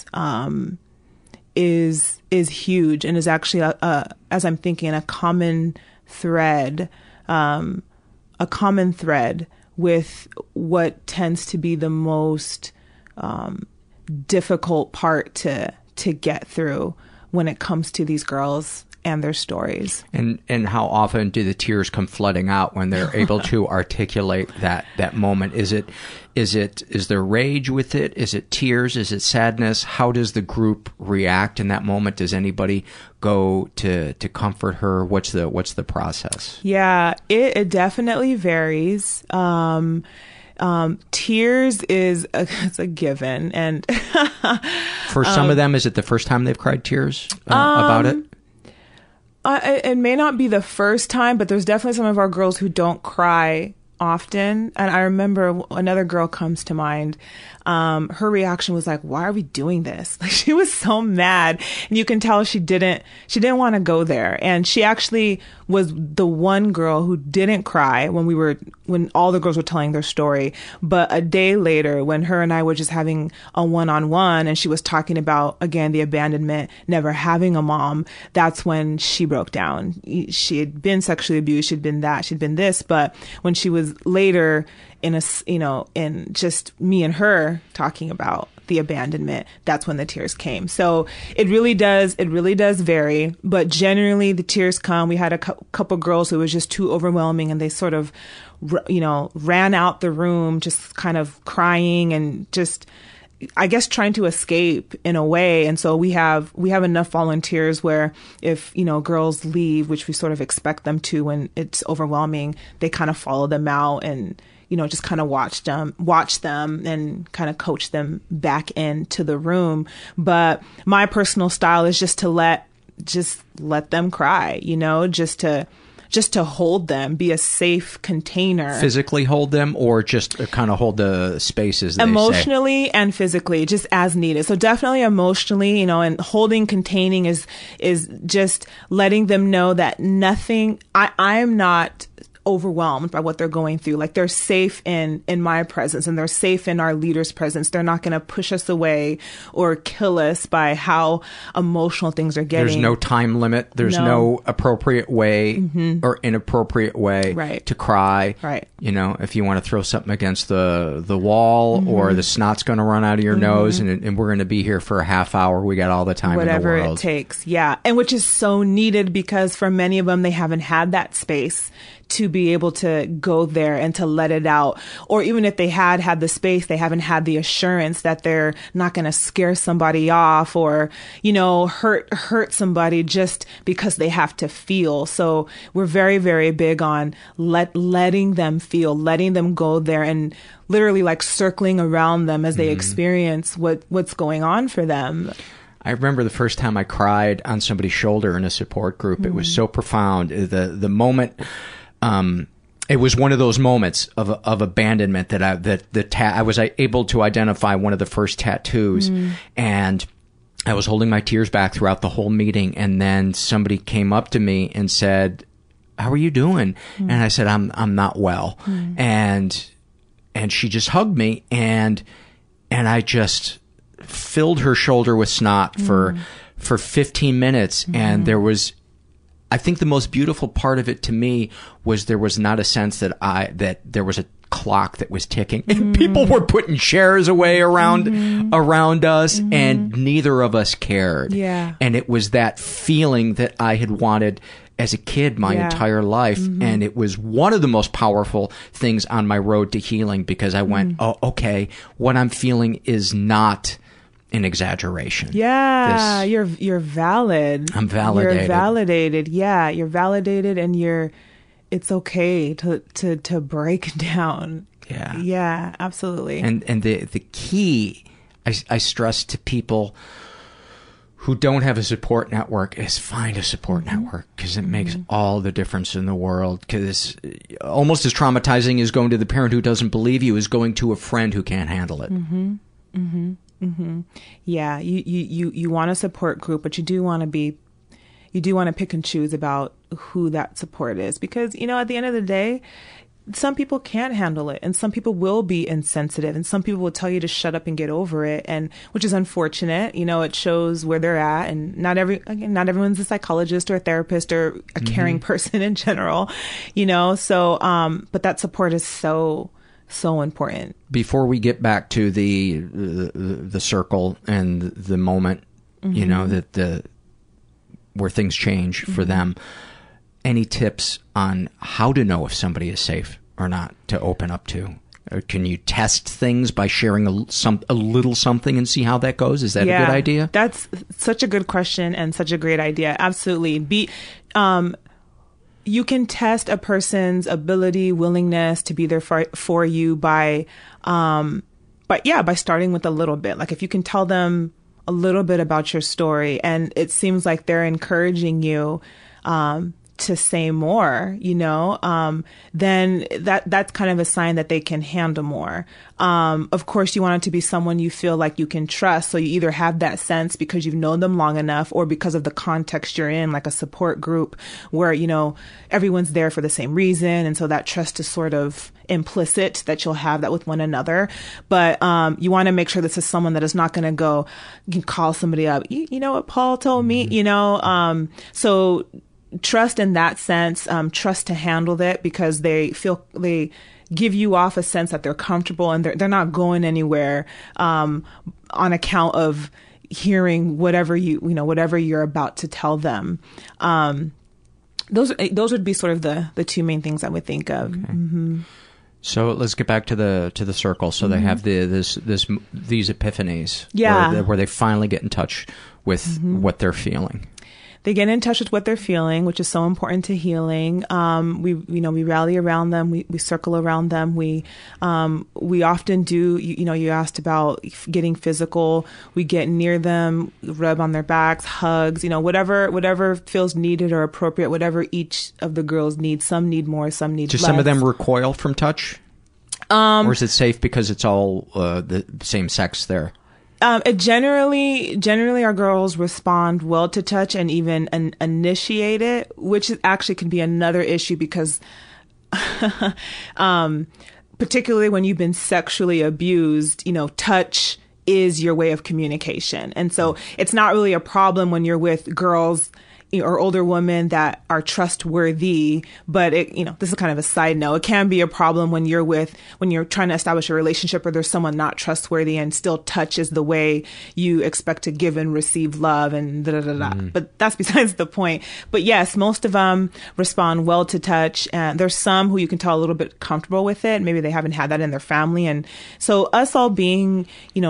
is huge, and is actually as I'm thinking, a common thread with what tends to be the most difficult part to get through when it comes to these girls and their stories. And how often do the tears come flooding out when they're able to articulate that moment? Is there rage with it? Is it tears? Is it sadness? How does the group react in that moment? Does anybody go to comfort her? What's the process? Yeah, it definitely varies. Tears is it's a given, and for some of them, is it the first time they've cried tears about it? It may not be the first time, but there's definitely some of our girls who don't cry often. And I remember another girl comes to mind. Her reaction was like, "Why are we doing this?" Like, she was so mad, and you can tell she didn't want to go there. And she actually was the one girl who didn't cry when all the girls were telling their story. But a day later, when her and I were just having a one-on-one, and she was talking about, again, the abandonment, never having a mom, that's when she broke down. She had been sexually abused. She'd been that. She'd been this. But when she was later in just me and her talking about the abandonment, that's when the tears came. So it really does vary, but generally the tears come. We had a couple girls who was just too overwhelming, and they sort of, ran out the room, just kind of crying and just, I guess, trying to escape in a way. And so we have enough volunteers where if, girls leave, which we sort of expect them to when it's overwhelming, they kind of follow them out and, just kind of watch them and kind of coach them back into the room. But my personal style is just to let them cry, just to hold them, be a safe container. Physically hold them, or just kind of hold the spaces? Emotionally and physically, just as needed. So definitely emotionally, and holding, containing is just letting them know that nothing, I'm not overwhelmed by what they're going through. Like, they're safe in my presence, and they're safe in our leader's presence. They're not going to push us away or kill us by how emotional things are getting. There's no time limit. There's no appropriate way or inappropriate way to cry. Right. If you want to throw something against the wall, or the snot's going to run out of your nose, and we're going to be here for a half hour, we got all the time in the world. Whatever it takes. Yeah. And which is so needed, because for many of them, they haven't had that space to be able to go there and to let it out. Or even if they had the space, they haven't had the assurance that they're not going to scare somebody off or, hurt somebody just because they have to feel. So we're very, very big on letting them feel, letting them go there, and literally like circling around them as they experience what's going on for them. I remember the first time I cried on somebody's shoulder in a support group. It was so profound. The moment, it was one of those moments of abandonment that I was able to identify one of the first tattoos, and I was holding my tears back throughout the whole meeting. And then somebody came up to me and said, "How are you doing?" And I said, I'm not well. And she just hugged me, and I just filled her shoulder with snot for 15 minutes. And there was, I think the most beautiful part of it to me was there was not a sense that there was a clock that was ticking. People were putting chairs away around us, and neither of us cared. Yeah. And it was that feeling that I had wanted as a kid my entire life. And it was one of the most powerful things on my road to healing, because I went, oh, okay, what I'm feeling is not an exaggeration. Yeah, you're valid. I'm validated. You're validated. Yeah, you're validated, and it's okay to break down. Yeah. Yeah, absolutely. And the key I stress to people who don't have a support network is find a support network, because it makes all the difference in the world. Because almost as traumatizing as going to the parent who doesn't believe you is going to a friend who can't handle it. Yeah, you want a support group, but you do want to pick and choose about who that support is, because, at the end of the day, some people can't handle it, and some people will be insensitive, and some people will tell you to shut up and get over it, and which is unfortunate. It shows where they're at, and not everyone's a psychologist or a therapist or a caring person in general, So, but that support is so important. Before we get back to the circle and the moment, that where things change for them. Any tips on how to know if somebody is safe or not to open up to? Or can you test things by sharing a little something and see how that goes? Is that a good idea? That's such a good question and such a great idea. Absolutely. You can test a person's ability, willingness to be there for you by starting with a little bit. Like if you can tell them a little bit about your story and it seems like they're encouraging you, to say more, then that's kind of a sign that they can handle more. Of course, you want it to be someone you feel like you can trust. So you either have that sense because you've known them long enough, or because of the context you're in, like a support group where, everyone's there for the same reason. And so that trust is sort of implicit that you'll have that with one another. But you want to make sure this is someone that is not going to go, you can call somebody up. You know what Paul told me, so trust in that sense, trust to handle that, because they give you off a sense that they're comfortable and they're not going anywhere on account of hearing whatever you're about to tell them. Those would be sort of the two main things I would think of. Okay. So let's get back to the circle. So they have these epiphanies, where they finally get in touch with what they're feeling. They get in touch with what they're feeling, which is so important to healing. We rally around them. We circle around them. We often do, you asked about getting physical. We get near them, rub on their backs, hugs, whatever feels needed or appropriate, whatever each of the girls need. Some need more, some need less. Do some of them recoil from touch? Or is it safe because it's all the same sex there? Generally our girls respond well to touch and even initiate it, which actually can be another issue because, particularly when you've been sexually abused, touch is your way of communication. And so it's not really a problem when you're with girls or older women that are trustworthy, but this is kind of a side note. It can be a problem when you're trying to establish a relationship where there's someone not trustworthy and still touch is the way you expect to give and receive love and But that's besides the point. But yes, most of them respond well to touch. And there's some who you can tell a little bit comfortable with it. Maybe they haven't had that in their family. And so us all being,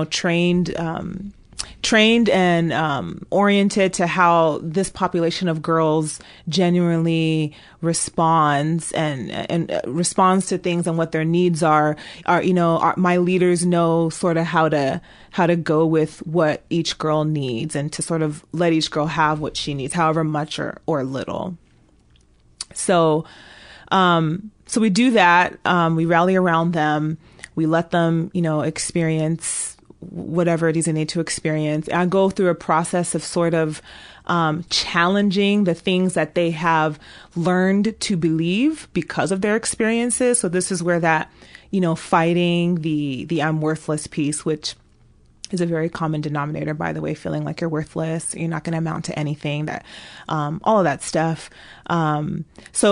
trained and oriented to how this population of girls genuinely responds and responds to things and what their needs are my leaders know sort of how to go with what each girl needs and to sort of let each girl have what she needs, however much or little. So we do that. We rally around them. We let them, experience whatever it is they need to experience. I go through a process of sort of challenging the things that they have learned to believe because of their experiences. So this is where that, fighting the I'm worthless piece, which is a very common denominator, by the way, feeling like you're worthless, you're not going to amount to anything, that all of that stuff. So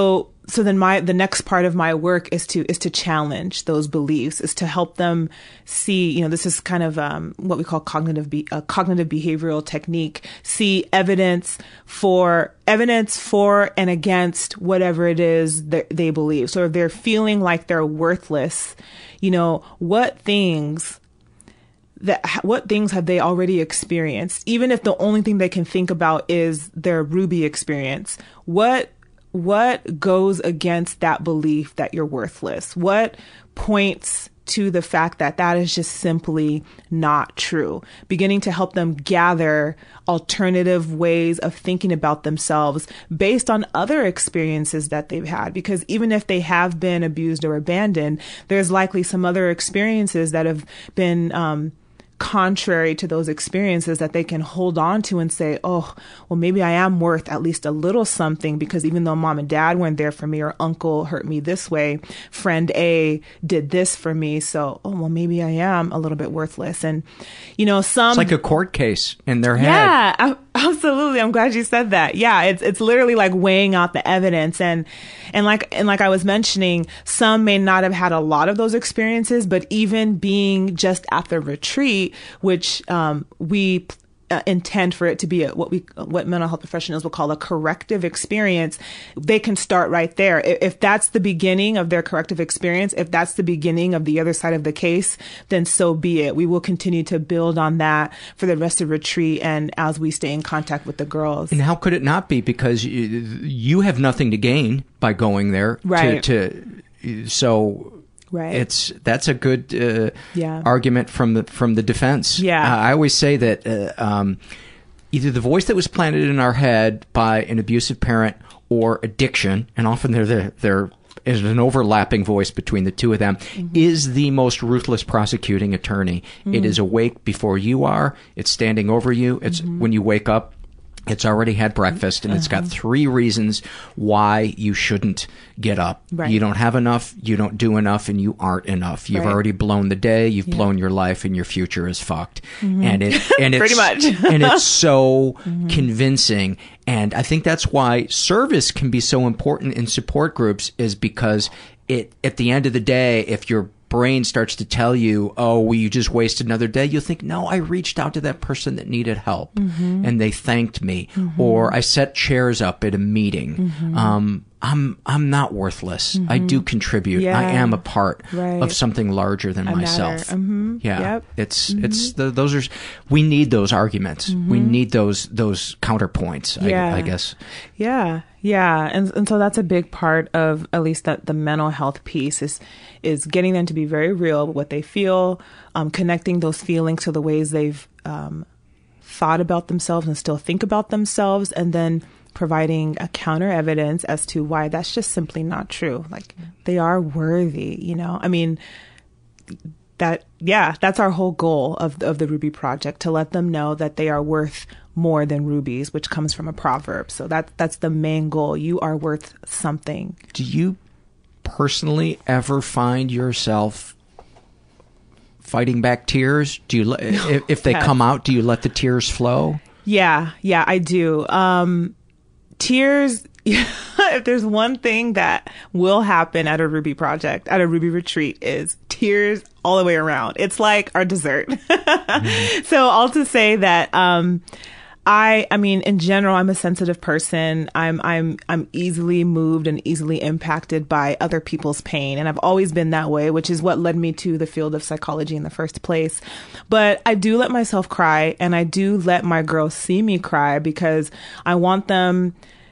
so then the next part of my work is to challenge those beliefs, is to help them see, this is kind of what we call cognitive behavioral technique, see evidence for and against whatever it is that they believe. So if they're feeling like they're worthless, what things have they already experienced? Even if the only thing they can think about is their Ruby experience, what goes against that belief that you're worthless? What points to the fact that that is just simply not true? Beginning to help them gather alternative ways of thinking about themselves based on other experiences that they've had. Because even if they have been abused or abandoned, there's likely some other experiences that have been contrary to those experiences that they can hold on to and say, oh, well, maybe I am worth at least a little something, because even though mom and dad weren't there for me, or uncle hurt me this way, friend A did this for me. So, well, maybe I am a little bit worthless. And, it's like a court case in their head. Yeah, absolutely. I'm glad you said that. Yeah, it's literally like weighing out the evidence. And like I was mentioning, some may not have had a lot of those experiences, but even being just at the retreat, which we intend for it to be what mental health professionals will call a corrective experience, they can start right there. If that's the beginning of their corrective experience, if that's the beginning of the other side of the case, then so be it. We will continue to build on that for the rest of retreat and as we stay in contact with the girls. And how could it not be? Because you have nothing to gain by going there. Right. Right. That's a good argument from the defense. Yeah. I always say that either the voice that was planted in our head by an abusive parent or addiction, and often there is an overlapping voice between the two of them, is the most ruthless prosecuting attorney. It is awake before you are. It's standing over you. It's when you wake up. It's already had breakfast, and it's got 3 reasons why you shouldn't get up. Right. You don't have enough, you don't do enough, and you aren't enough. You've already blown the day, you've blown your life, and your future is fucked. And it's pretty much. And it's so convincing. And I think that's why service can be so important in support groups, is because at the end of the day, if your brain starts to tell you, oh, well, you just wasted another day, you'll think, no, I reached out to that person that needed help and they thanked me, or I set chairs up at a meeting. I'm not worthless. I do contribute. Yeah. I am a part Right. of something larger than myself. Yeah. Yep. We need those arguments. We need those counterpoints, I guess. Yeah. Yeah. And so that's a big part of at least the mental health piece is getting them to be very real with what they feel, connecting those feelings to the ways they've thought about themselves and still think about themselves, and then providing a counter evidence as to why that's just simply not true. Like, they are worthy, I mean, that's our whole goal of the Ruby Project, to let them know that they are worth more than rubies, which comes from a proverb. So that's the main goal. You are worth something. Do you personally ever find yourself fighting back tears? Do you, if they come out, do you let the tears flow? Yeah, I do. Tears, if there's one thing that will happen at a Ruby Project, at a Ruby retreat, is tears all the way around. It's like our dessert. So all to say that, I mean, in general, I'm a sensitive person. I'm easily moved and easily impacted by other people's pain. And I've always been that way, which is what led me to the field of psychology in the first place. But I do let myself cry, and I do let my girls see me cry, because I want them,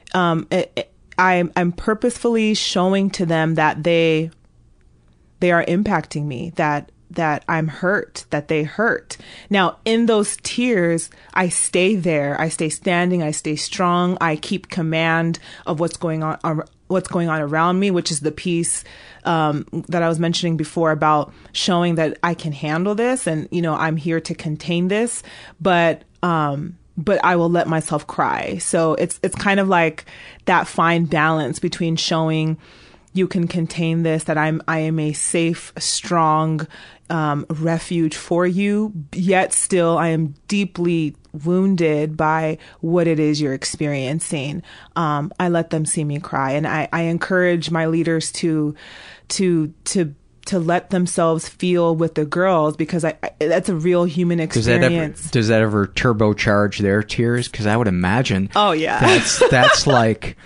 I'm purposefully showing to them that they are impacting me, that I'm hurt, that they hurt. Now, in those tears, I stay there. I stay standing. I stay strong. I keep command of what's going on around me, which is the piece that I was mentioning before about showing that I can handle this, and I'm here to contain this, but I will let myself cry. So it's kind of like that fine balance between showing you can contain this, that I am a safe, strong refuge for you, yet still I am deeply wounded by what it is you're experiencing. I let them see me cry, and I encourage my leaders to let themselves feel with the girls, because that's a real human experience. Does that ever turbocharge their tears? Because I would imagine. Oh yeah, that's like.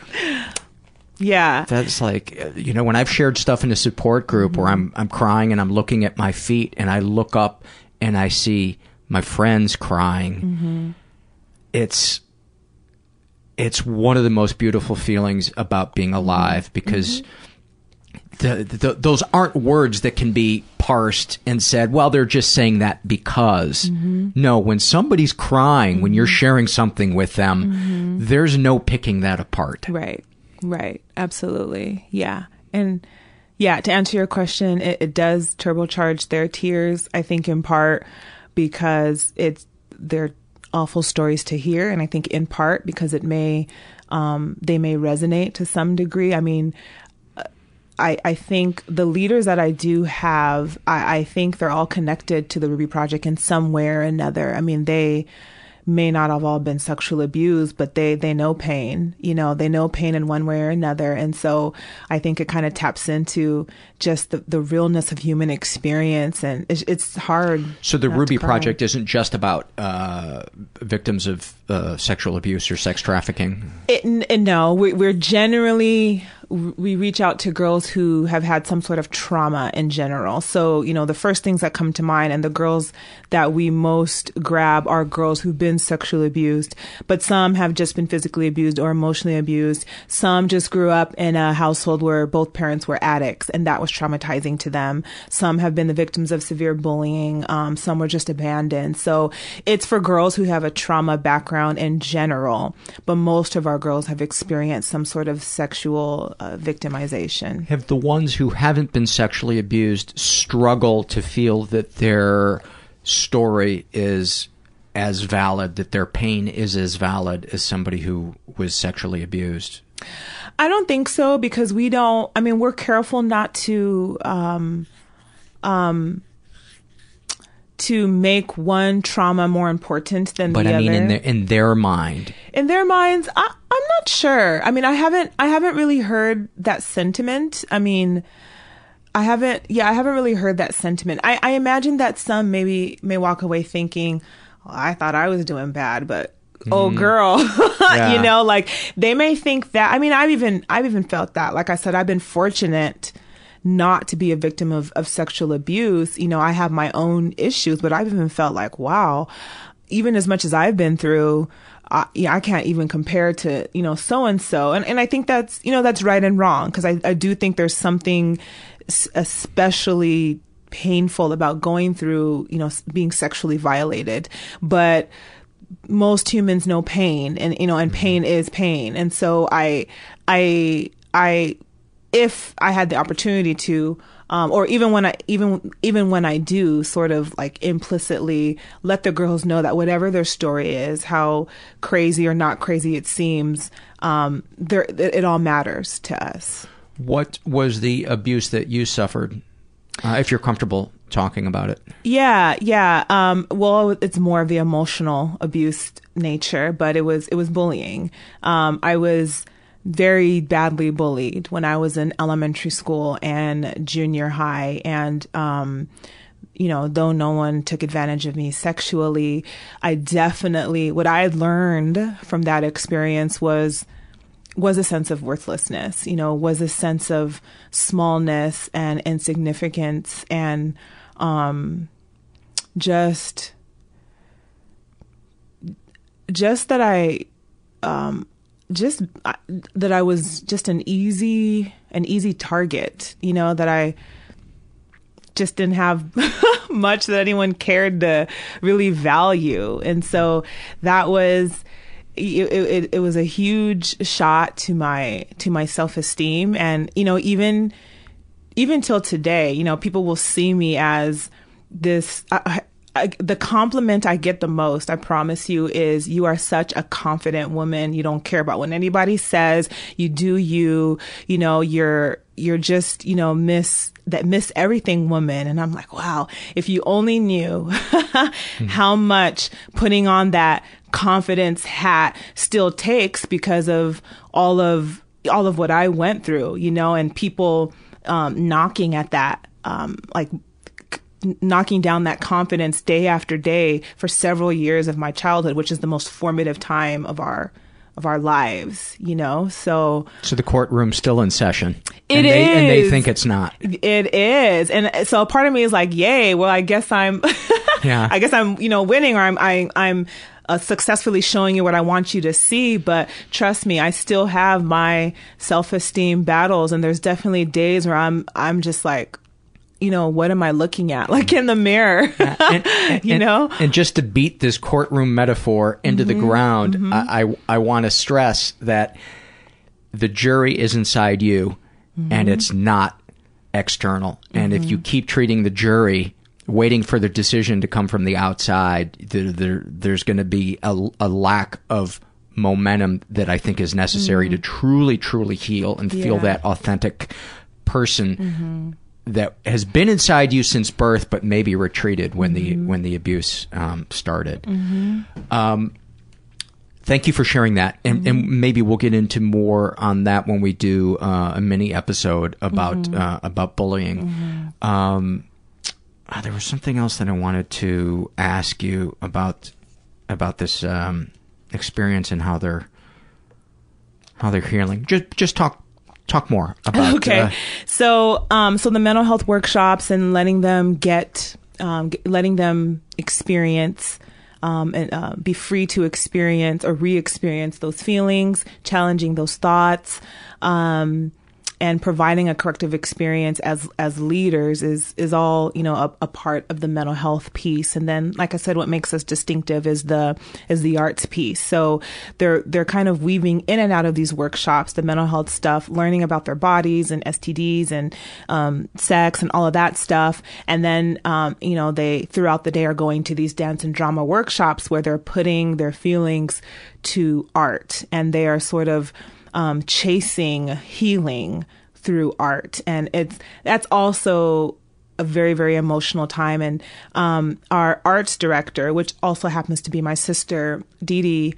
Yeah. That's like, when I've shared stuff in a support group where I'm crying and I'm looking at my feet and I look up and I see my friends crying. It's one of the most beautiful feelings about being alive, because those aren't words that can be parsed and said, well, they're just saying that because. No, when somebody's crying, when you're sharing something with them, there's no picking that apart. Right. Absolutely. Yeah. And yeah, to answer your question, it does turbocharge their tears, I think in part because they're awful stories to hear. And I think in part because they may resonate to some degree. I mean, I think the leaders that I do have, I think they're all connected to the Ruby Project in some way or another. I mean, they may not have all been sexually abused, but they know pain, they know pain in one way or another. And so I think it kind of taps into just the realness of human experience. And it's hard. So the Ruby Project isn't just about victims of sexual abuse or sex trafficking? No, we're generally... We reach out to girls who have had some sort of trauma in general. So, the first things that come to mind, and the girls that we most grab are girls who've been sexually abused, but some have just been physically abused or emotionally abused. Some just grew up in a household where both parents were addicts, and that was traumatizing to them. Some have been the victims of severe bullying. Some were just abandoned. So it's for girls who have a trauma background in general, but most of our girls have experienced some sort of sexual victimization. Have the ones who haven't been sexually abused struggle to feel that their story is as valid, that their pain is as valid as somebody who was sexually abused? I don't think so, because we're careful not to make one trauma more important than the other. But I mean, in their mind. In their minds, I'm not sure. I mean, I haven't really heard that sentiment. I mean, I haven't really heard that sentiment. I imagine that some may walk away thinking, well, I thought I was doing bad, but oh girl, yeah. Like they may think that. I mean, I've even felt that. Like I said, I've been fortunate not to be a victim of sexual abuse. I have my own issues, but I've even felt like, wow, even as much as I've been through, I can't even compare to, so-and-so. And I think that's right and wrong, because I do think there's something especially painful about going through, being sexually violated. But most humans know pain, and pain is pain. And so if I had the opportunity to, or even when I do, sort of like implicitly let the girls know that whatever their story is, how crazy or not crazy it seems, it all matters to us. What was the abuse that you suffered, if you're comfortable talking about it? Yeah. Well, it's more of the emotional abuse nature, but it was bullying. I was very badly bullied when I was in elementary school and junior high. And, though no one took advantage of me sexually, what I had learned from that experience was a sense of worthlessness, was a sense of smallness and insignificance, and just that that I was just an easy target, that I just didn't have much that anyone cared to really value. And so that was, it was a huge shot to my self-esteem. And, even till today, people will see me as this, the compliment I get the most, I promise you, is you are such a confident woman. You don't care about what anybody says. You do you, you know, you're just, you know, Miss Everything woman. And I'm like, wow, if you only knew how much putting on that confidence hat still takes because of all of what I went through, you know, and people knocking at that, knocking down that confidence day after day for several years of my childhood, which is the most formative time of our lives, you know? So the courtroom's still in session. And they think it's not. It is. And so part of me is like, yay, well, I guess I'm, I guess I'm, you know, winning, or I'm successfully showing you what I want you to see. But trust me, I still have my self-esteem battles. And there's definitely days where I'm just like, you know, what am I looking at? Like in the mirror, you know? And just to beat this courtroom metaphor into the ground, I want to stress that the jury is inside you and it's not external. And if you keep treating the jury, waiting for the decision to come from the outside, there's going to be a lack of momentum that I think is necessary to truly, truly heal and feel that authentic person that has been inside you since birth, but maybe retreated when the abuse started. Thank you for sharing that, and maybe we'll get into more on that when we do a mini episode about bullying. There was something else that I wanted to ask you about this experience and how they're healing. Just talk more about. Okay. So the mental health workshops and letting them experience and be free to experience or re-experience those feelings, challenging those thoughts, and providing a corrective experience as leaders is all, you know, a part of the mental health piece. And then, like I said, what makes us distinctive is the arts piece. So they're kind of weaving in and out of these workshops, the mental health stuff, learning about their bodies and STDs and sex and all of that stuff. And then, you know, they throughout the day are going to these dance and drama workshops where they're putting their feelings to art, and they are sort of chasing healing through art. And that's also a very, very emotional time. And our arts director, which also happens to be my sister, Dee Dee,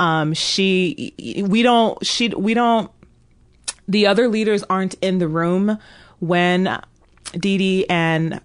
the other leaders aren't in the room when Dee Dee and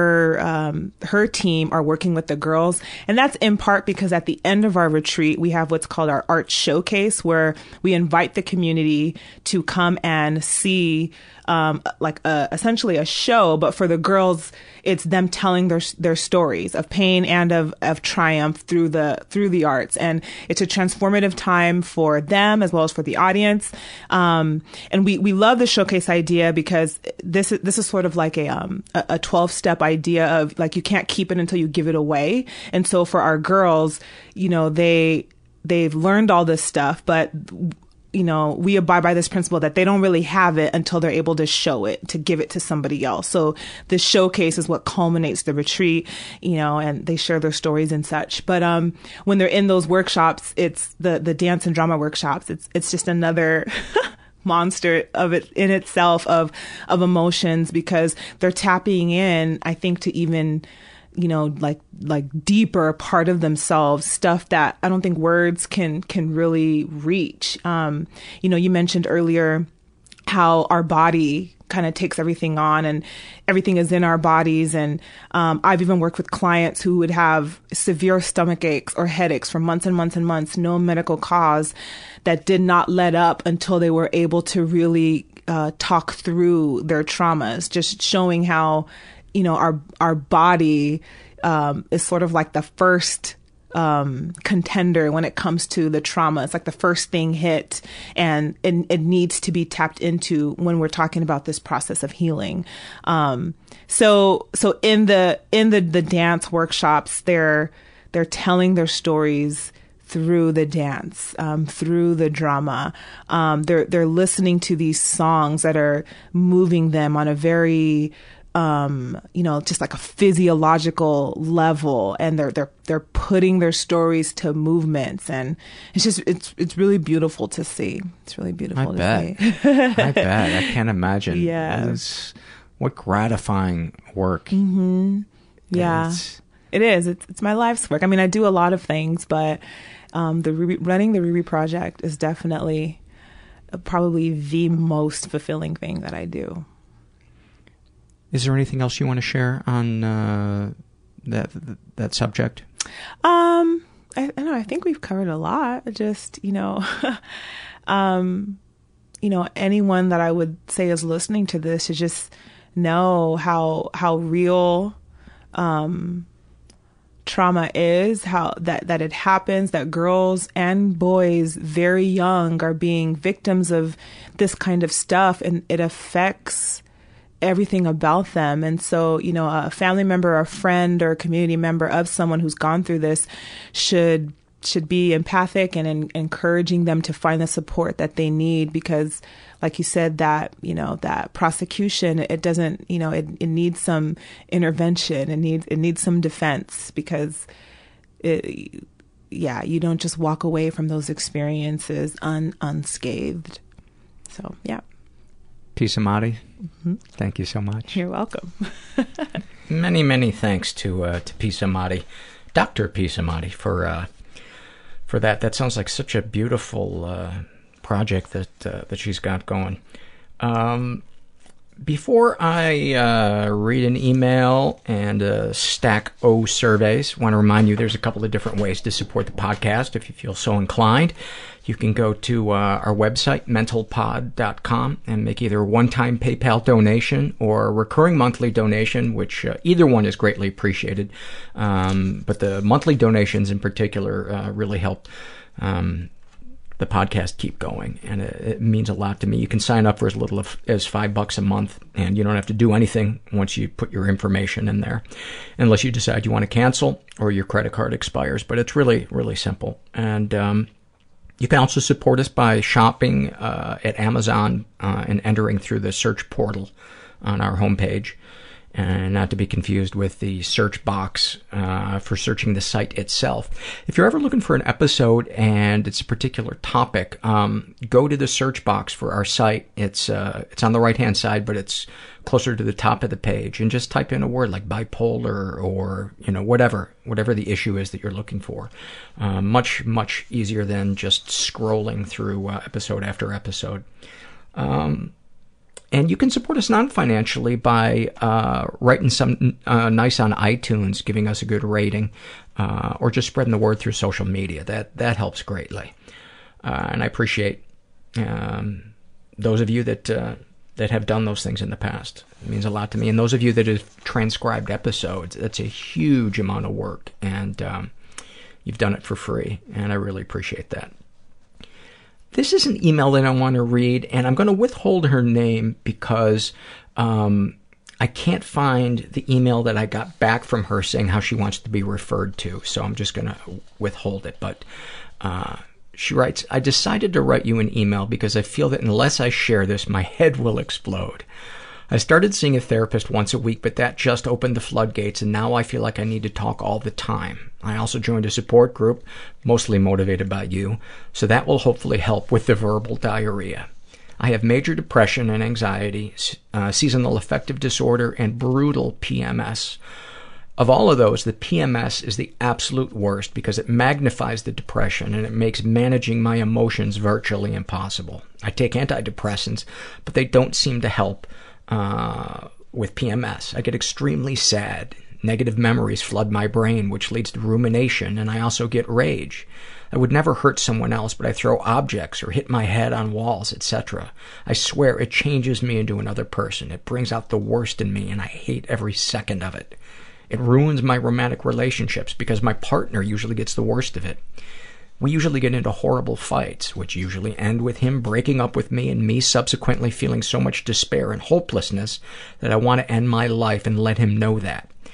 her team are working with the girls. And that's in part because at the end of our retreat, we have what's called our art showcase, where we invite the community to come and see essentially a show. But for the girls, it's them telling their stories of pain and of triumph through the arts. And it's a transformative time for them as well as for the audience. And we love the showcase idea because this is sort of like a 12-step idea of like, you can't keep it until you give it away. And so for our girls, you know, they've learned all this stuff, but you know, we abide by this principle that they don't really have it until they're able to show it, to give it to somebody else. So the showcase is what culminates the retreat, you know, and they share their stories and such. But when they're in those workshops, it's the dance and drama workshops. It's just another monster of it in itself of emotions, because they're tapping in, I think, to even, you know, like deeper part of themselves, stuff that I don't think words can really reach. You know, you mentioned earlier how our body kind of takes everything on and everything is in our bodies. And I've even worked with clients who would have severe stomach aches or headaches for months and months and months, no medical cause, that did not let up until they were able to really talk through their traumas, just showing how, you know, our body is sort of like the first contender when it comes to the trauma. It's like the first thing hit, and it needs to be tapped into when we're talking about this process of healing. So in the dance workshops, they're telling their stories through the dance, through the drama. They're listening to these songs that are moving them on a very just like a physiological level, and they're putting their stories to movements, and it's really beautiful to see. It's really beautiful to see. I bet. I can't imagine. Yeah. What gratifying work. Mm-hmm. Yeah. It is. It's my life's work. I mean, I do a lot of things, but running the Riri Project is definitely probably the most fulfilling thing that I do. Is there anything else you want to share on that subject? I don't know. I think we've covered a lot. Just, anyone that I would say is listening to this should just know how real trauma is, how that it happens, that girls and boys very young are being victims of this kind of stuff, and it affects everything about them. And so, a family member, a friend, or a community member of someone who's gone through this should be empathic and encouraging them to find the support that they need, because like you said, that prosecution, it doesn't, it needs some intervention. It needs some defense, because you don't just walk away from those experiences unscathed. So, yeah. Pisa Amati, thank you so much. You're welcome. Many, many thanks to Pisa Amati, Dr. Pisa Amati, for that. That sounds like such a beautiful project that she's got going. Before I read an email and a stack O surveys, I want to remind you there's a couple of different ways to support the podcast if you feel so inclined. You can go to our website, mentalpod.com, and make either a one-time PayPal donation or a recurring monthly donation, which either one is greatly appreciated. But the monthly donations in particular really help the podcast keep going, and it means a lot to me. You can sign up for as little as $5 a month, and you don't have to do anything once you put your information in there, unless you decide you want to cancel or your credit card expires. But it's really, really simple. And you can also support us by shopping at Amazon and entering through the search portal on our homepage, and not to be confused with the search box for searching the site itself. If you're ever looking for an episode and it's a particular topic, go to the search box for our site. It's on the right-hand side, but it's closer to the top of the page, and just type in a word like bipolar or whatever the issue is that you're looking for. Much, much easier than just scrolling through episode after episode. And you can support us non-financially by writing some nice on iTunes, giving us a good rating, or just spreading the word through social media. That helps greatly. And I appreciate those of you that have done those things in the past. It means a lot to me. And those of you that have transcribed episodes, that's a huge amount of work. And you've done it for free, and I really appreciate that. This is an email that I want to read, and I'm going to withhold her name because I can't find the email that I got back from her saying how she wants to be referred to, so I'm just going to withhold it. But she writes, I decided to write you an email because I feel that unless I share this, my head will explode. I started seeing a therapist once a week, but that just opened the floodgates, and now I feel like I need to talk all the time. I also joined a support group, mostly motivated by you, so that will hopefully help with the verbal diarrhea. I have major depression and anxiety, seasonal affective disorder, and brutal PMS. Of all of those, the PMS is the absolute worst because it magnifies the depression and it makes managing my emotions virtually impossible. I take antidepressants, but they don't seem to help with PMS. I get extremely sad. Negative memories flood my brain, which leads to rumination, and I also get rage. I would never hurt someone else, but I throw objects or hit my head on walls, etc. I swear it changes me into another person. It brings out the worst in me, and I hate every second of it. It ruins my romantic relationships because my partner usually gets the worst of it. We usually get into horrible fights, which usually end with him breaking up with me and me subsequently feeling so much despair and hopelessness that I want to end my life and let him know that.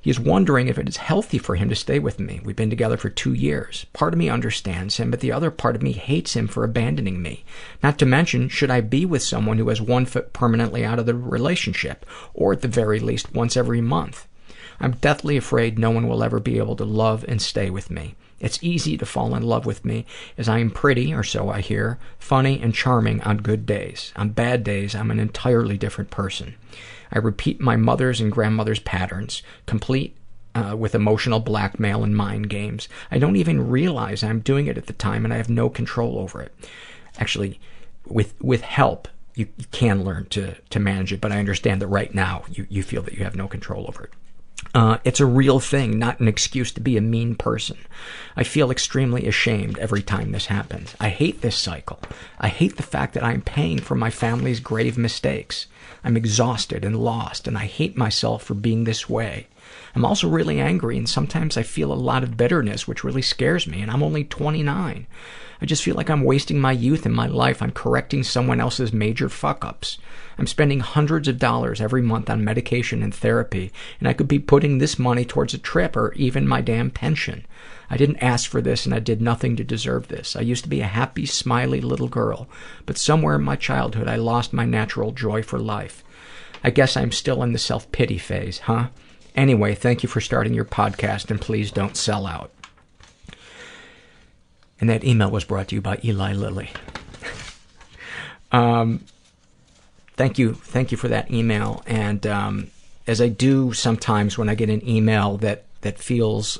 He is wondering if it is healthy for him to stay with me. We've been together for 2 years. Part of me understands him, but the other part of me hates him for abandoning me. Not to mention, should I be with someone who has one foot permanently out of the relationship, or at the very least once every month? I'm deathly afraid no one will ever be able to love and stay with me. It's easy to fall in love with me, as I am pretty, or so I hear, funny and charming on good days. On bad days, I'm an entirely different person. I repeat my mother's and grandmother's patterns, complete with emotional blackmail and mind games. I don't even realize I'm doing it at the time, and I have no control over it. Actually, with help, you can learn to manage it, but I understand that right now you feel that you have no control over it. It's a real thing, not an excuse to be a mean person. I feel extremely ashamed every time this happens. I hate this cycle. I hate the fact that I'm paying for my family's grave mistakes. I'm exhausted and lost, and I hate myself for being this way. I'm also really angry, and sometimes I feel a lot of bitterness, which really scares me, and I'm only 29. I just feel like I'm wasting my youth and my life on correcting someone else's major fuck-ups. I'm spending hundreds of dollars every month on medication and therapy, and I could be putting this money towards a trip or even my damn pension. I didn't ask for this, and I did nothing to deserve this. I used to be a happy, smiley little girl, but somewhere in my childhood I lost my natural joy for life. I guess I'm still in the self-pity phase, huh? Anyway, thank you for starting your podcast, and please don't sell out. And that email was brought to you by Eli Lilly. Thank you for that email. And as I do sometimes when I get an email that feels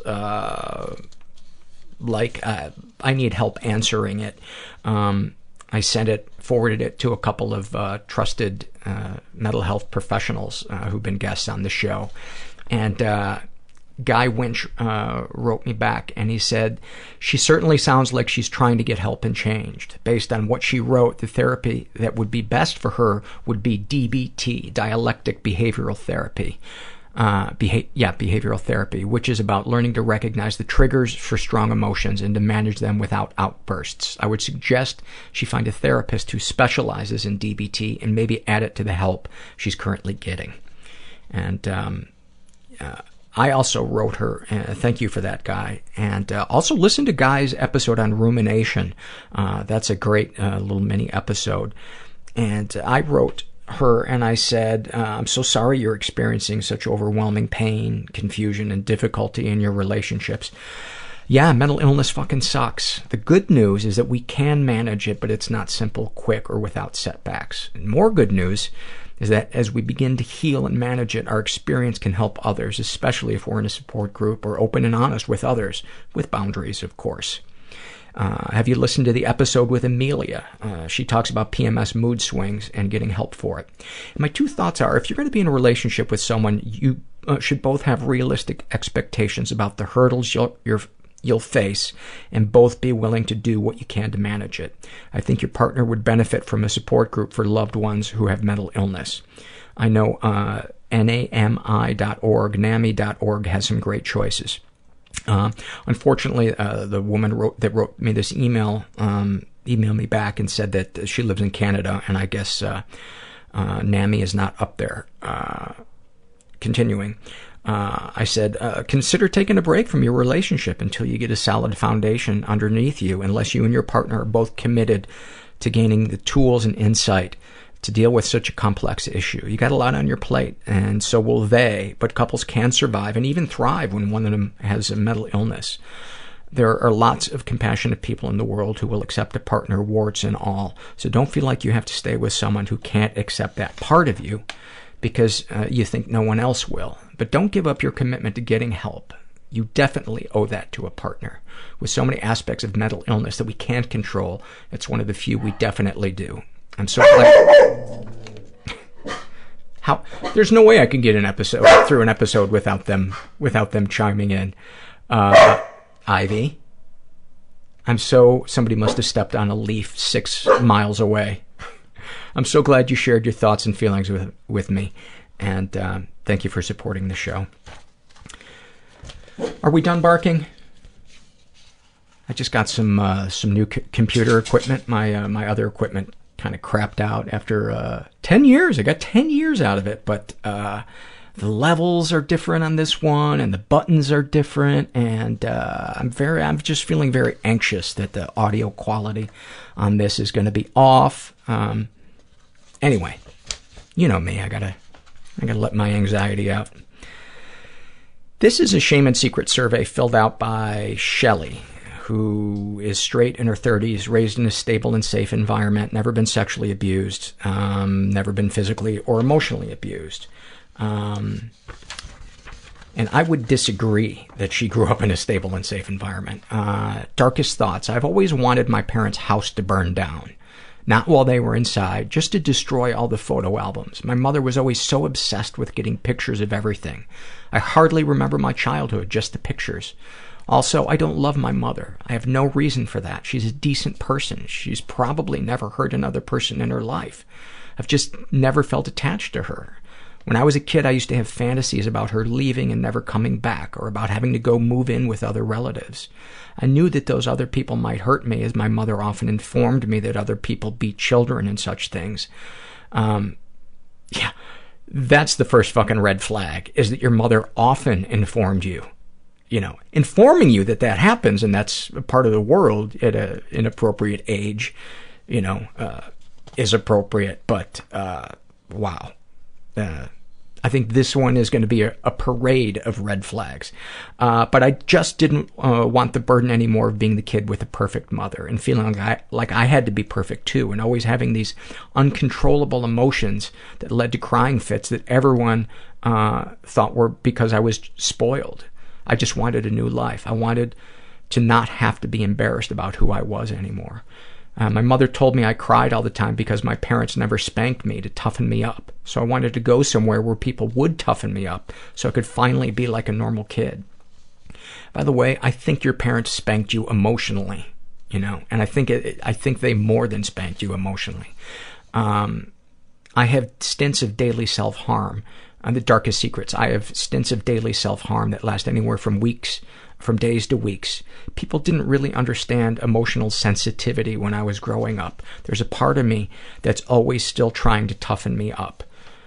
like I need help answering it, I forwarded it to a couple of trusted mental health professionals who've been guests on the show. And Guy Winch wrote me back, and he said, she certainly sounds like she's trying to get help and changed. Based on what she wrote, the therapy that would be best for her would be DBT, dialectic behavioral therapy. Behavioral therapy, which is about learning to recognize the triggers for strong emotions and to manage them without outbursts. I would suggest she find a therapist who specializes in DBT and maybe add it to the help she's currently getting. And I also wrote her, thank you for that, Guy. And also listen to Guy's episode on rumination. That's a great little mini episode. And I wrote her and I said, I'm so sorry you're experiencing such overwhelming pain, confusion, and difficulty in your relationships. Yeah, mental illness fucking sucks. The good news is that we can manage it, but it's not simple, quick, or without setbacks. And more good news is that as we begin to heal and manage it, our experience can help others, especially if we're in a support group or open and honest with others, with boundaries, of course. Have you listened to the episode with Amelia? She talks about PMS mood swings and getting help for it. And my two thoughts are, if you're going to be in a relationship with someone, you should both have realistic expectations about the hurdles you'll face, and both be willing to do what you can to manage it. I think your partner would benefit from a support group for loved ones who have mental illness. I know NAMI.org, NAMI.org has some great choices. Unfortunately, the woman that wrote me this emailed me back and said that she lives in Canada, and I guess NAMI is not up there. Continuing. I said, consider taking a break from your relationship until you get a solid foundation underneath you, unless you and your partner are both committed to gaining the tools and insight to deal with such a complex issue. You got a lot on your plate, and so will they, but couples can survive and even thrive when one of them has a mental illness. There are lots of compassionate people in the world who will accept a partner, warts and all, so don't feel like you have to stay with someone who can't accept that part of you because you think no one else will. But don't give up your commitment to getting help. You definitely owe that to a partner. With so many aspects of mental illness that we can't control, it's one of the few we definitely do. I'm so glad. There's no way I can get through an episode without them chiming in. Ivy, somebody must have stepped on a leaf 6 miles away. I'm so glad you shared your thoughts and feelings with me, and thank you for supporting the show. Are we done barking? I just got some new computer equipment. My other equipment kind of crapped out after 10 years. I got 10 years out of it, but the levels are different on this one, and the buttons are different, and I'm just feeling very anxious that the audio quality on this is going to be off. Anyway, you know me, I gotta let my anxiety out. This is a shame and secret survey filled out by Shelley, who is straight, in her 30s, raised in a stable and safe environment, never been sexually abused, never been physically or emotionally abused. And I would disagree that she grew up in a stable and safe environment. Darkest thoughts. I've always wanted my parents' house to burn down. Not while they were inside, just to destroy all the photo albums. My mother was always so obsessed with getting pictures of everything. I hardly remember my childhood, just the pictures. Also, I don't love my mother. I have no reason for that. She's a decent person. She's probably never hurt another person in her life. I've just never felt attached to her. When I was a kid, I used to have fantasies about her leaving and never coming back, or about having to go move in with other relatives. I knew that those other people might hurt me, as my mother often informed me that other people beat children and such things. Yeah, that's the first fucking red flag, is that your mother often informed you. You know, informing you that that happens and that's a part of the world at an inappropriate age, you know, is appropriate. But, wow. I think this one is going to be a parade of red flags. But I just didn't want the burden anymore of being the kid with a perfect mother and feeling like I had to be perfect too, and always having these uncontrollable emotions that led to crying fits that everyone thought were because I was spoiled. I just wanted a new life. I wanted to not have to be embarrassed about who I was anymore. My mother told me I cried all the time because my parents never spanked me to toughen me up. So I wanted to go somewhere where people would toughen me up so I could finally be like a normal kid. By the way, I think your parents spanked you emotionally, you know, and I think they more than spanked you emotionally. I have stints of daily self-harm. On the darkest secrets, I have stints of daily self-harm that last anywhere from days to weeks. People didn't really understand emotional sensitivity when I was growing up. There's a part of me that's always still trying to toughen me up.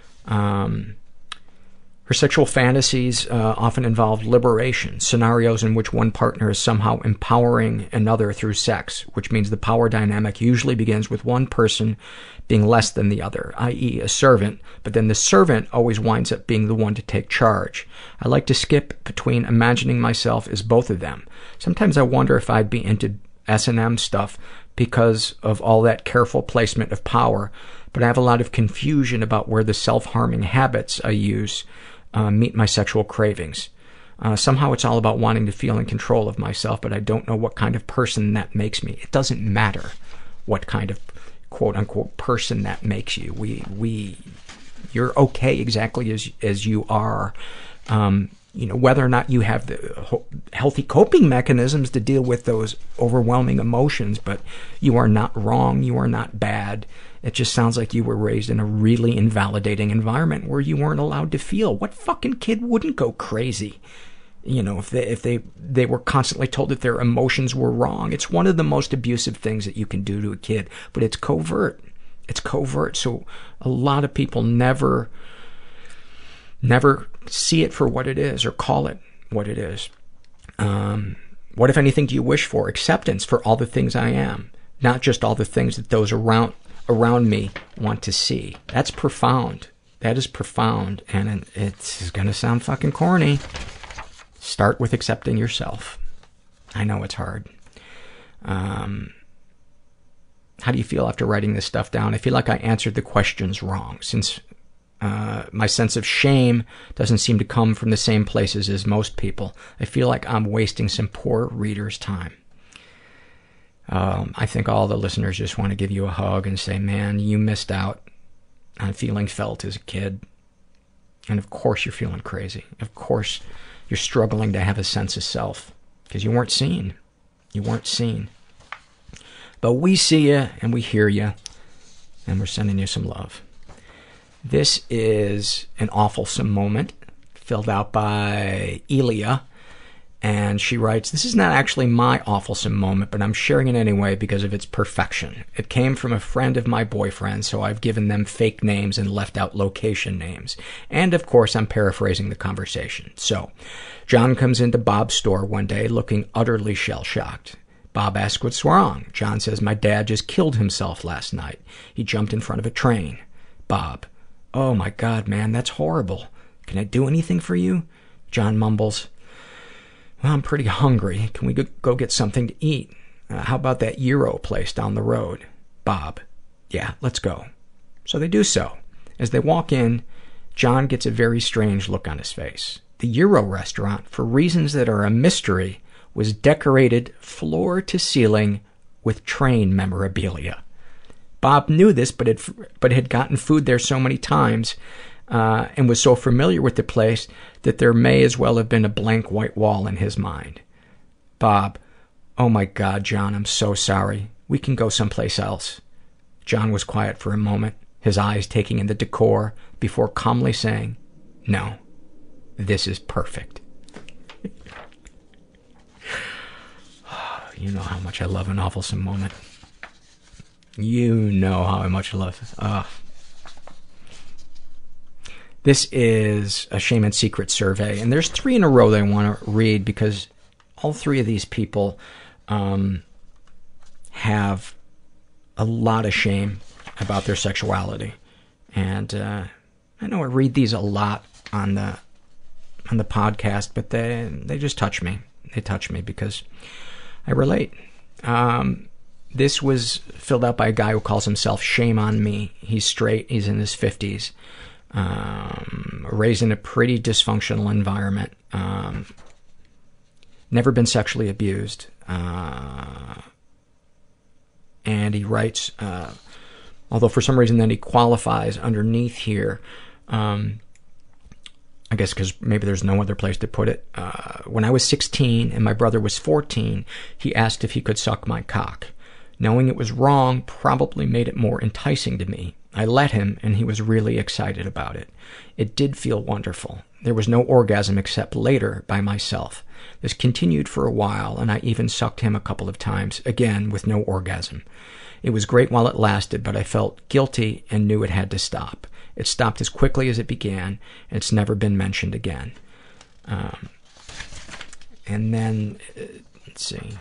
Her sexual fantasies often involved liberation, scenarios in which one partner is somehow empowering another through sex, which means the power dynamic usually begins with one person being less than the other, i.e. a servant, but then the servant always winds up being the one to take charge. I like to skip between imagining myself as both of them. Sometimes I wonder if I'd be into S&M stuff because of all that careful placement of power, but I have a lot of confusion about where the self-harming habits I use meet my sexual cravings. Somehow it's all about wanting to feel in control of myself, but I don't know what kind of person that makes me. It doesn't matter what kind of quote-unquote person that makes you. You're okay exactly as you are. You know, whether or not you have the healthy coping mechanisms to deal with those overwhelming emotions, but you are not wrong, you are not bad. It just sounds like you were raised in a really invalidating environment where you weren't allowed to feel. What fucking kid wouldn't go crazy? You know, if they were constantly told that their emotions were wrong. It's one of the most abusive things that you can do to a kid, but it's covert. It's covert. So a lot of people never see it for what it is or call it what it is. What, if anything, do you wish for? Acceptance for all the things I am, not just all the things that those around me want to see. That's profound. That is profound, and it's going to sound fucking corny. Start with accepting yourself. I know it's hard. How do you feel after writing this stuff down? I feel like I answered the questions wrong, since my sense of shame doesn't seem to come from the same places as most people. I feel like I'm wasting some poor reader's time. I think all the listeners just want to give you a hug and say, man, you missed out on feeling felt as a kid. And of course you're feeling crazy. Of course you're struggling to have a sense of self because you weren't seen. You weren't seen. But we see you and we hear you, and we're sending you some love. This is an awfulsome moment filled out by Elia, And she writes, this is not actually my awfulsome moment, but I'm sharing it anyway because of its perfection. It came from a friend of my boyfriend, so I've given them fake names and left out location names. And, of course, I'm paraphrasing the conversation. So, John comes into Bob's store one day looking utterly shell-shocked. Bob asks what's wrong. John says, my dad just killed himself last night. He jumped in front of a train. Bob, oh my God, man, that's horrible. Can I do anything for you? John mumbles, well, I'm pretty hungry. Can we go get something to eat? How about that gyro place down the road? Bob, yeah, let's go. So they do so. As they walk in, John gets a very strange look on his face. The gyro restaurant, for reasons that are a mystery, was decorated floor to ceiling with train memorabilia. Bob knew this, but had gotten food there so many times and was so familiar with the place that there may as well have been a blank white wall in his mind. Bob, oh my God, John, I'm so sorry. We can go someplace else. John was quiet for a moment, his eyes taking in the decor, before calmly saying, no, this is perfect. You know how much I love an awfulsome moment. You know how much I love. This is a Shame and Secret survey, and there's 3 in a row that I want to read because all 3 of these people have a lot of shame about their sexuality. And I know I read these a lot on the podcast, but they just touch me. They touch me because I relate. This was filled out by a guy who calls himself Shame on Me. He's straight. He's in his 50s. Raised in a pretty dysfunctional environment. Never been sexually abused. And he writes, although for some reason then he qualifies underneath here, I guess because maybe there's no other place to put it. When I was 16 and my brother was 14, he asked if he could suck my cock. Knowing it was wrong probably made it more enticing to me. I let him, and he was really excited about it. It did feel wonderful. There was no orgasm except later by myself. This continued for a while, and I even sucked him a couple of times, again with no orgasm. It was great while it lasted, but I felt guilty and knew it had to stop. It stopped as quickly as it began, and it's never been mentioned again. And then, let's see.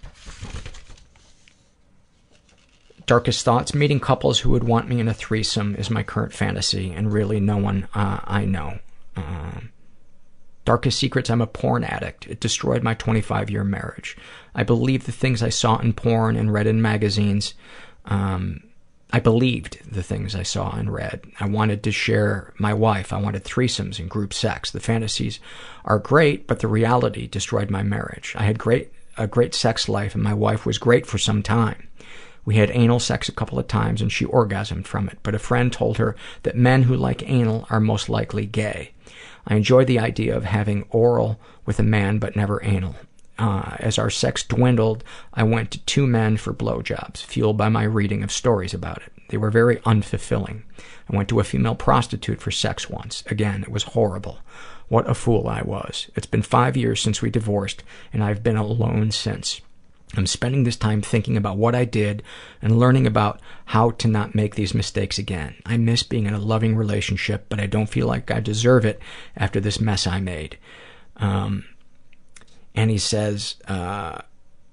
Darkest thoughts, meeting couples who would want me in a threesome is my current fantasy, and really no one I know. Darkest secrets, I'm a porn addict. It destroyed my 25-year marriage. I believed the things I saw in porn and read in magazines. I believed the things I saw and read. I wanted to share my wife. I wanted threesomes and group sex. The fantasies are great, but the reality destroyed my marriage. I had a great sex life, and my wife was great for some time. We had anal sex a couple of times, and she orgasmed from it, but a friend told her that men who like anal are most likely gay. I enjoyed the idea of having oral with a man, but never anal. As our sex dwindled, I went to 2 men for blowjobs, fueled by my reading of stories about it. They were very unfulfilling. I went to a female prostitute for sex once. Again, it was horrible. What a fool I was. It's been 5 years since we divorced, and I've been alone since. I'm spending this time thinking about what I did and learning about how to not make these mistakes again. I miss being in a loving relationship, but I don't feel like I deserve it after this mess I made. And he says, there's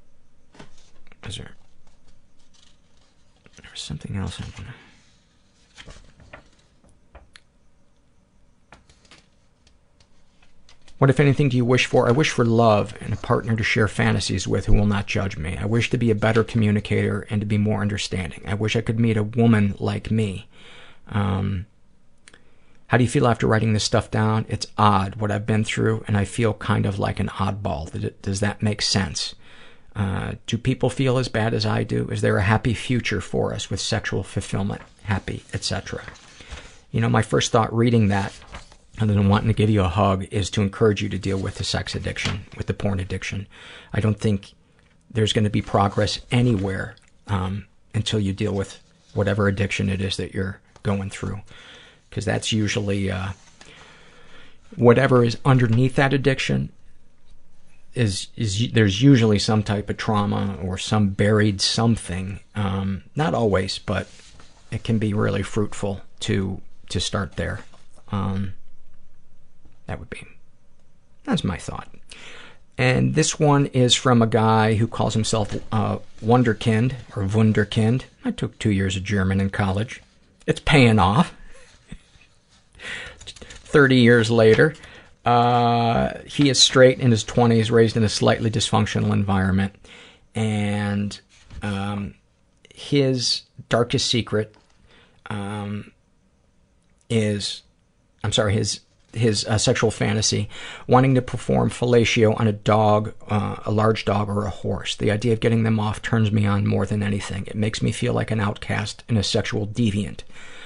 something else I want to... What, if anything, do you wish for? I wish for love and a partner to share fantasies with who will not judge me. I wish to be a better communicator and to be more understanding. I wish I could meet a woman like me. How do you feel after writing this stuff down? It's odd what I've been through, and I feel kind of like an oddball. Does that make sense? Do people feel as bad as I do? Is there a happy future for us with sexual fulfillment, happy, etc.? You know, my first thought reading that, other than wanting to give you a hug, is to encourage you to deal with the sex addiction, with the porn addiction. I don't think there's going to be progress anywhere until you deal with whatever addiction it is that you're going through. Because that's usually whatever is underneath that addiction there's usually some type of trauma or some buried something. Not always, but it can be really fruitful to start there. That's my thought. And this one is from a guy who calls himself Wunderkind or Wunderkind. I took 2 years of German in college. It's paying off. 30 years later, he is straight, in his 20s, raised in a slightly dysfunctional environment. And his darkest secret his sexual fantasy, wanting to perform fellatio on a dog, a large dog or a horse. The idea of getting them off turns me on more than anything. It makes me feel like an outcast and a sexual deviant.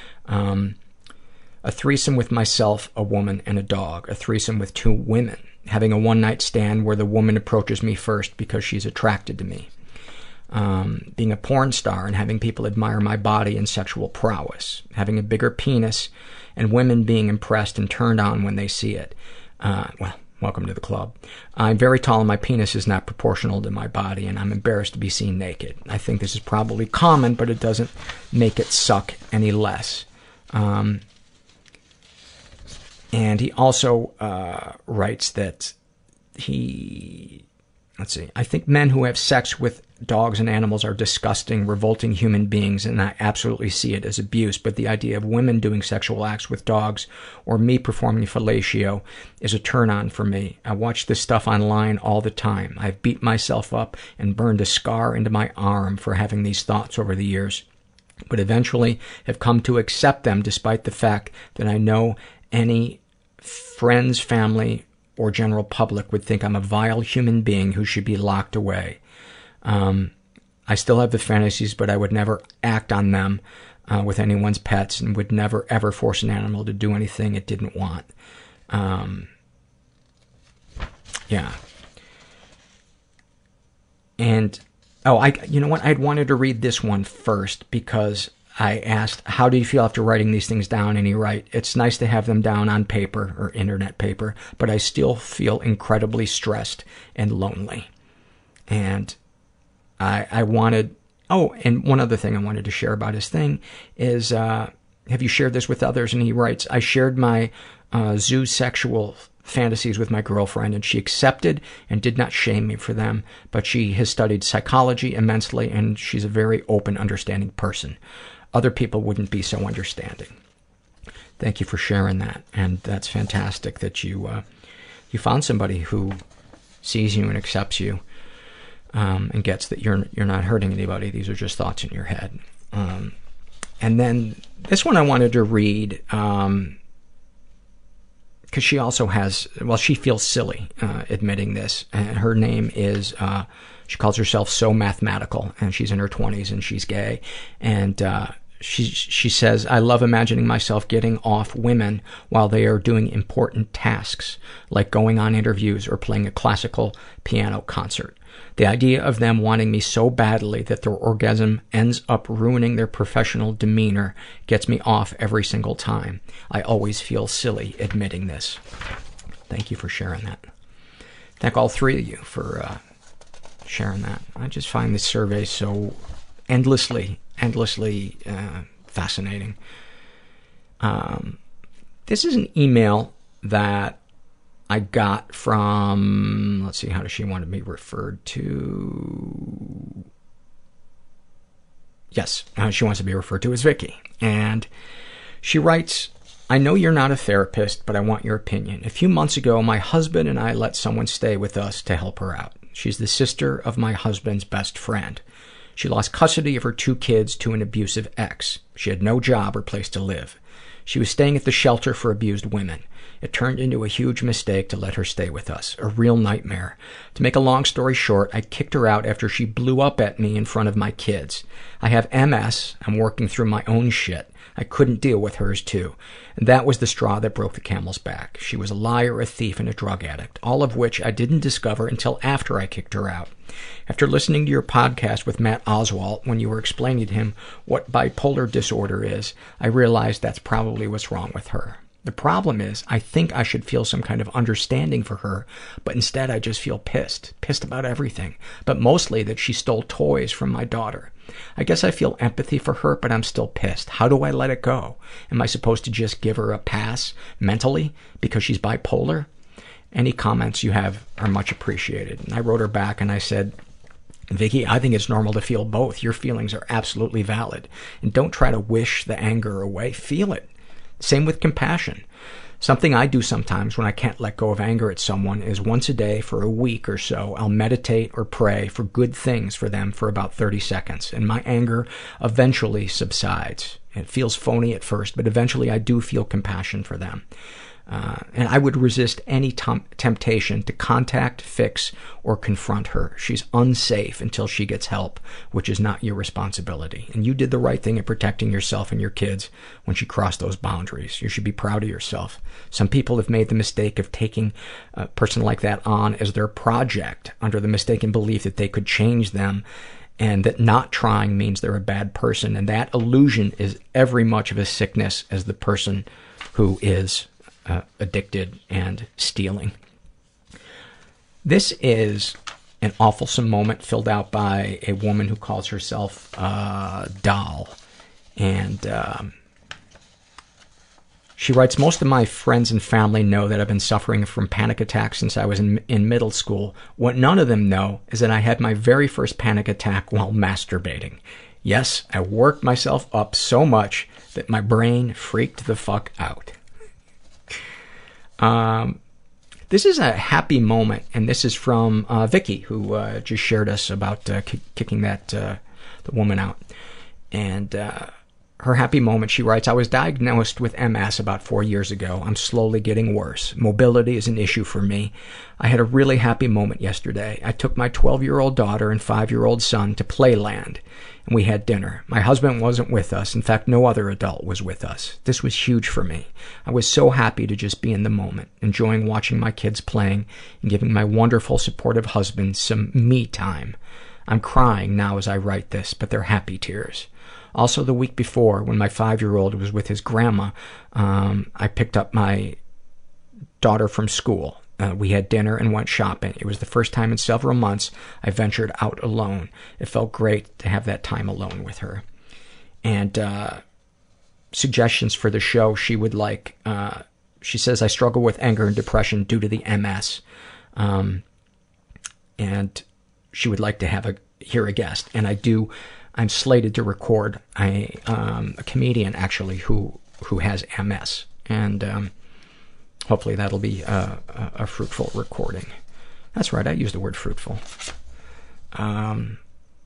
A threesome with myself, a woman, and a dog. A threesome with 2 women. Having a one-night stand where the woman approaches me first because she's attracted to me. Being a porn star and having people admire my body and sexual prowess. Having a bigger penis and women being impressed and turned on when they see it. Well, welcome to the club. I'm very tall and my penis is not proportional to my body, and I'm embarrassed to be seen naked. I think this is probably common, but it doesn't make it suck any less. And he also writes that I think men who have sex with dogs and animals are disgusting, revolting human beings, and I absolutely see it as abuse, but the idea of women doing sexual acts with dogs or me performing fellatio is a turn-on for me. I watch this stuff online all the time. I've beat myself up and burned a scar into my arm for having these thoughts over the years, but eventually have come to accept them despite the fact that I know any friends, family, or general public would think I'm a vile human being who should be locked away. I still have the fantasies, but I would never act on them with anyone's pets and would never, ever force an animal to do anything it didn't want. Yeah. And, you know what? I'd wanted to read this one first because I asked, how do you feel after writing these things down? And he wrote, it's nice to have them down on paper or internet paper, but I still feel incredibly stressed and lonely. And I wanted, and one other thing I wanted to share about his thing is, have you shared this with others? And he writes, I shared my zoosexual fantasies with my girlfriend, and she accepted and did not shame me for them, but she has studied psychology immensely, and she's a very open, understanding person. Other people wouldn't be so understanding. Thank you for sharing that, and that's fantastic that you found somebody who sees you and accepts you. And gets that you're not hurting anybody. These are just thoughts in your head. And then this one I wanted to read because she also has, she feels silly admitting this. And her name is, she calls herself So Mathematical, and she's in her 20s and she's gay. And she says, I love imagining myself getting off women while they are doing important tasks, like going on interviews or playing a classical piano concert. The idea of them wanting me so badly that their orgasm ends up ruining their professional demeanor gets me off every single time. I always feel silly admitting this. Thank you for sharing that. Thank all 3 of you for sharing that. I just find this survey so endlessly fascinating. This is an email that I got from, let's see, how does she want to be referred to? Yes, she wants to be referred to as Vicky. And she writes, I know you're not a therapist, but I want your opinion. A few months ago, my husband and I let someone stay with us to help her out. She's the sister of my husband's best friend. She lost custody of her 2 kids to an abusive ex. She had no job or place to live. She was staying at the shelter for abused women. It turned into a huge mistake to let her stay with us. A real nightmare. To make a long story short, I kicked her out after she blew up at me in front of my kids. I have MS. I'm working through my own shit. I couldn't deal with hers too. And that was the straw that broke the camel's back. She was a liar, a thief, and a drug addict, all of which I didn't discover until after I kicked her out. After listening to your podcast with Matt Oswalt, when you were explaining to him what bipolar disorder is, I realized that's probably what's wrong with her. The problem is, I think I should feel some kind of understanding for her, but instead I just feel pissed about everything, but mostly that she stole toys from my daughter. I guess I feel empathy for her, but I'm still pissed. How do I let it go? Am I supposed to just give her a pass mentally because she's bipolar? Any comments you have are much appreciated. And I wrote her back and I said, Vicky, I think it's normal to feel both. Your feelings are absolutely valid. And don't try to wish the anger away. Feel it. Same with compassion. Something I do sometimes when I can't let go of anger at someone is once a day for a week or so, I'll meditate or pray for good things for them for about 30 seconds. And my anger eventually subsides. It feels phony at first, but eventually I do feel compassion for them. And I would resist any temptation to contact, fix, or confront her. She's unsafe until she gets help, which is not your responsibility. And you did the right thing in protecting yourself and your kids when she crossed those boundaries. You should be proud of yourself. Some people have made the mistake of taking a person like that on as their project under the mistaken belief that they could change them and that not trying means they're a bad person. And that illusion is every much of a sickness as the person who is addicted and stealing. This is an awfulsome moment filled out by a woman who calls herself Doll. And she writes, most of my friends and family know that I've been suffering from panic attacks since I was in middle school. What none of them know is that I had my very first panic attack while masturbating. Yes, I worked myself up so much that my brain freaked the fuck out. This is a happy moment, and this is from Vicky, who just shared us about kicking the woman out. And her happy moment, she writes, I was diagnosed with MS about 4 years ago. I'm slowly getting worse. Mobility is an issue for me. I had a really happy moment yesterday. I took my 12-year-old daughter and 5-year-old son to Playland, and we had dinner. My husband wasn't with us. In fact, no other adult was with us. This was huge for me. I was so happy to just be in the moment, enjoying watching my kids playing and giving my wonderful, supportive husband some me time. I'm crying now as I write this, but they're happy tears. Also, the week before, when my 5-year-old was with his grandma, I picked up my daughter from school. We had dinner and went shopping. It was the first time in several months I ventured out alone. It felt great to have that time alone with her. And suggestions for the show she would like. She says, I struggle with anger and depression due to the MS. And she would like to hear a guest. And I'm slated to record a comedian, actually, who has MS. And hopefully that'll be a fruitful recording. That's right, I used the word fruitful. And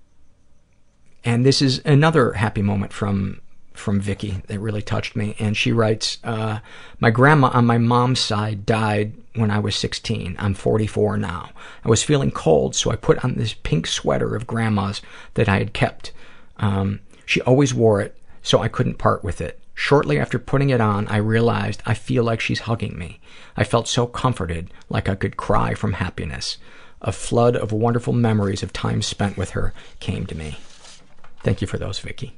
this is another happy moment from Vicky that really touched me. And she writes, my grandma on my mom's side died when I was 16. I'm 44 now. I was feeling cold, so I put on this pink sweater of grandma's that I had kept. She always wore it, so I couldn't part with it. Shortly after putting it on, I realized I feel like she's hugging me. I felt so comforted, like I could cry from happiness. A flood of wonderful memories of time spent with her came to me. Thank you for those, Vicky.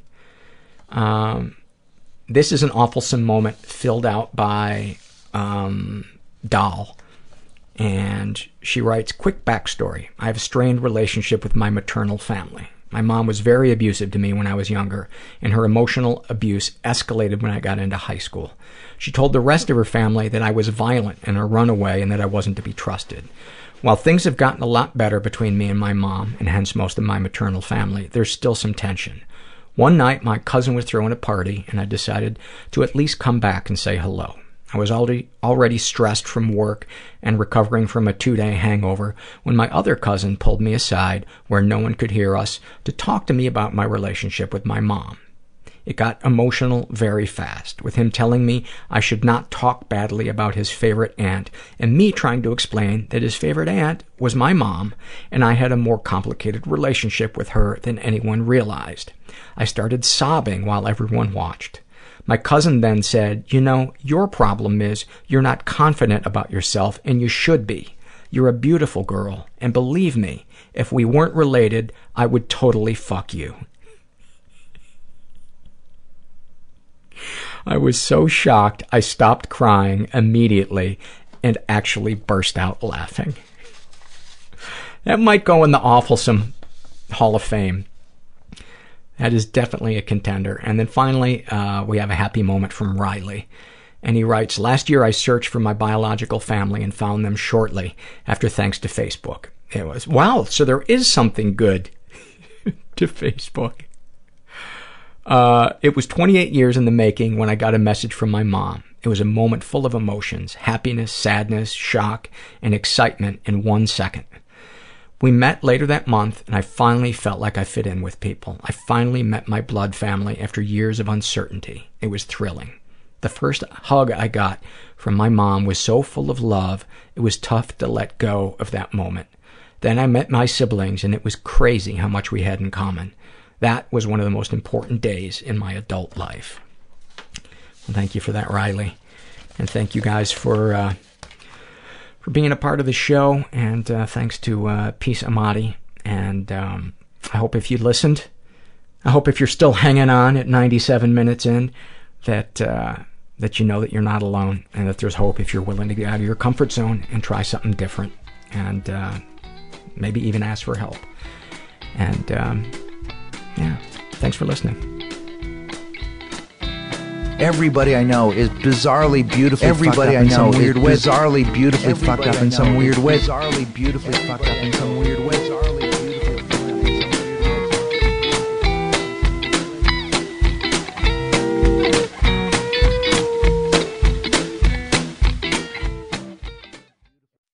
This is an awfulsome moment filled out by Doll. And she writes, quick backstory. I have a strained relationship with my maternal family. My mom was very abusive to me when I was younger, and her emotional abuse escalated when I got into high school. She told the rest of her family that I was violent and a runaway and that I wasn't to be trusted. While things have gotten a lot better between me and my mom, and hence most of my maternal family, there's still some tension. One night, my cousin was throwing a party, and I decided to at least come back and say hello. I was already stressed from work and recovering from a 2-day hangover when my other cousin pulled me aside, where no one could hear us, to talk to me about my relationship with my mom. It got emotional very fast, with him telling me I should not talk badly about his favorite aunt, and me trying to explain that his favorite aunt was my mom, and I had a more complicated relationship with her than anyone realized. I started sobbing while everyone watched. My cousin then said, you know, your problem is you're not confident about yourself, and you should be. You're a beautiful girl, and believe me, if we weren't related, I would totally fuck you. I was so shocked, I stopped crying immediately and actually burst out laughing. That might go in the Awfulsome Hall of Fame. That is definitely a contender. And then finally, we have a happy moment from Riley. And he writes, last year I searched for my biological family and found them shortly after, thanks to Facebook. It was, wow, so there is something good to Facebook. It was 28 years in the making when I got a message from my mom. It was a moment full of emotions, happiness, sadness, shock, and excitement in 1 second. We met later that month, and I finally felt like I fit in with people. I finally met my blood family after years of uncertainty. It was thrilling. The first hug I got from my mom was so full of love, it was tough to let go of that moment. Then I met my siblings, and it was crazy how much we had in common. That was one of the most important days in my adult life. Well, thank you for that, Riley. And thank you guys for being a part of the show, and thanks to Peace Amati. And I hope if you listened, I hope if you're still hanging on at 97 minutes in, that you know that you're not alone, and that there's hope if you're willing to get out of your comfort zone and try something different, and maybe even ask for help. And yeah, thanks for listening. Everybody I know is bizarrely beautifully Everybody fucked up I know in some weird way. bizarrely beautifully Everybody fucked up I in know some is weird way. Bizarrely beautifully fucked up in some weird way.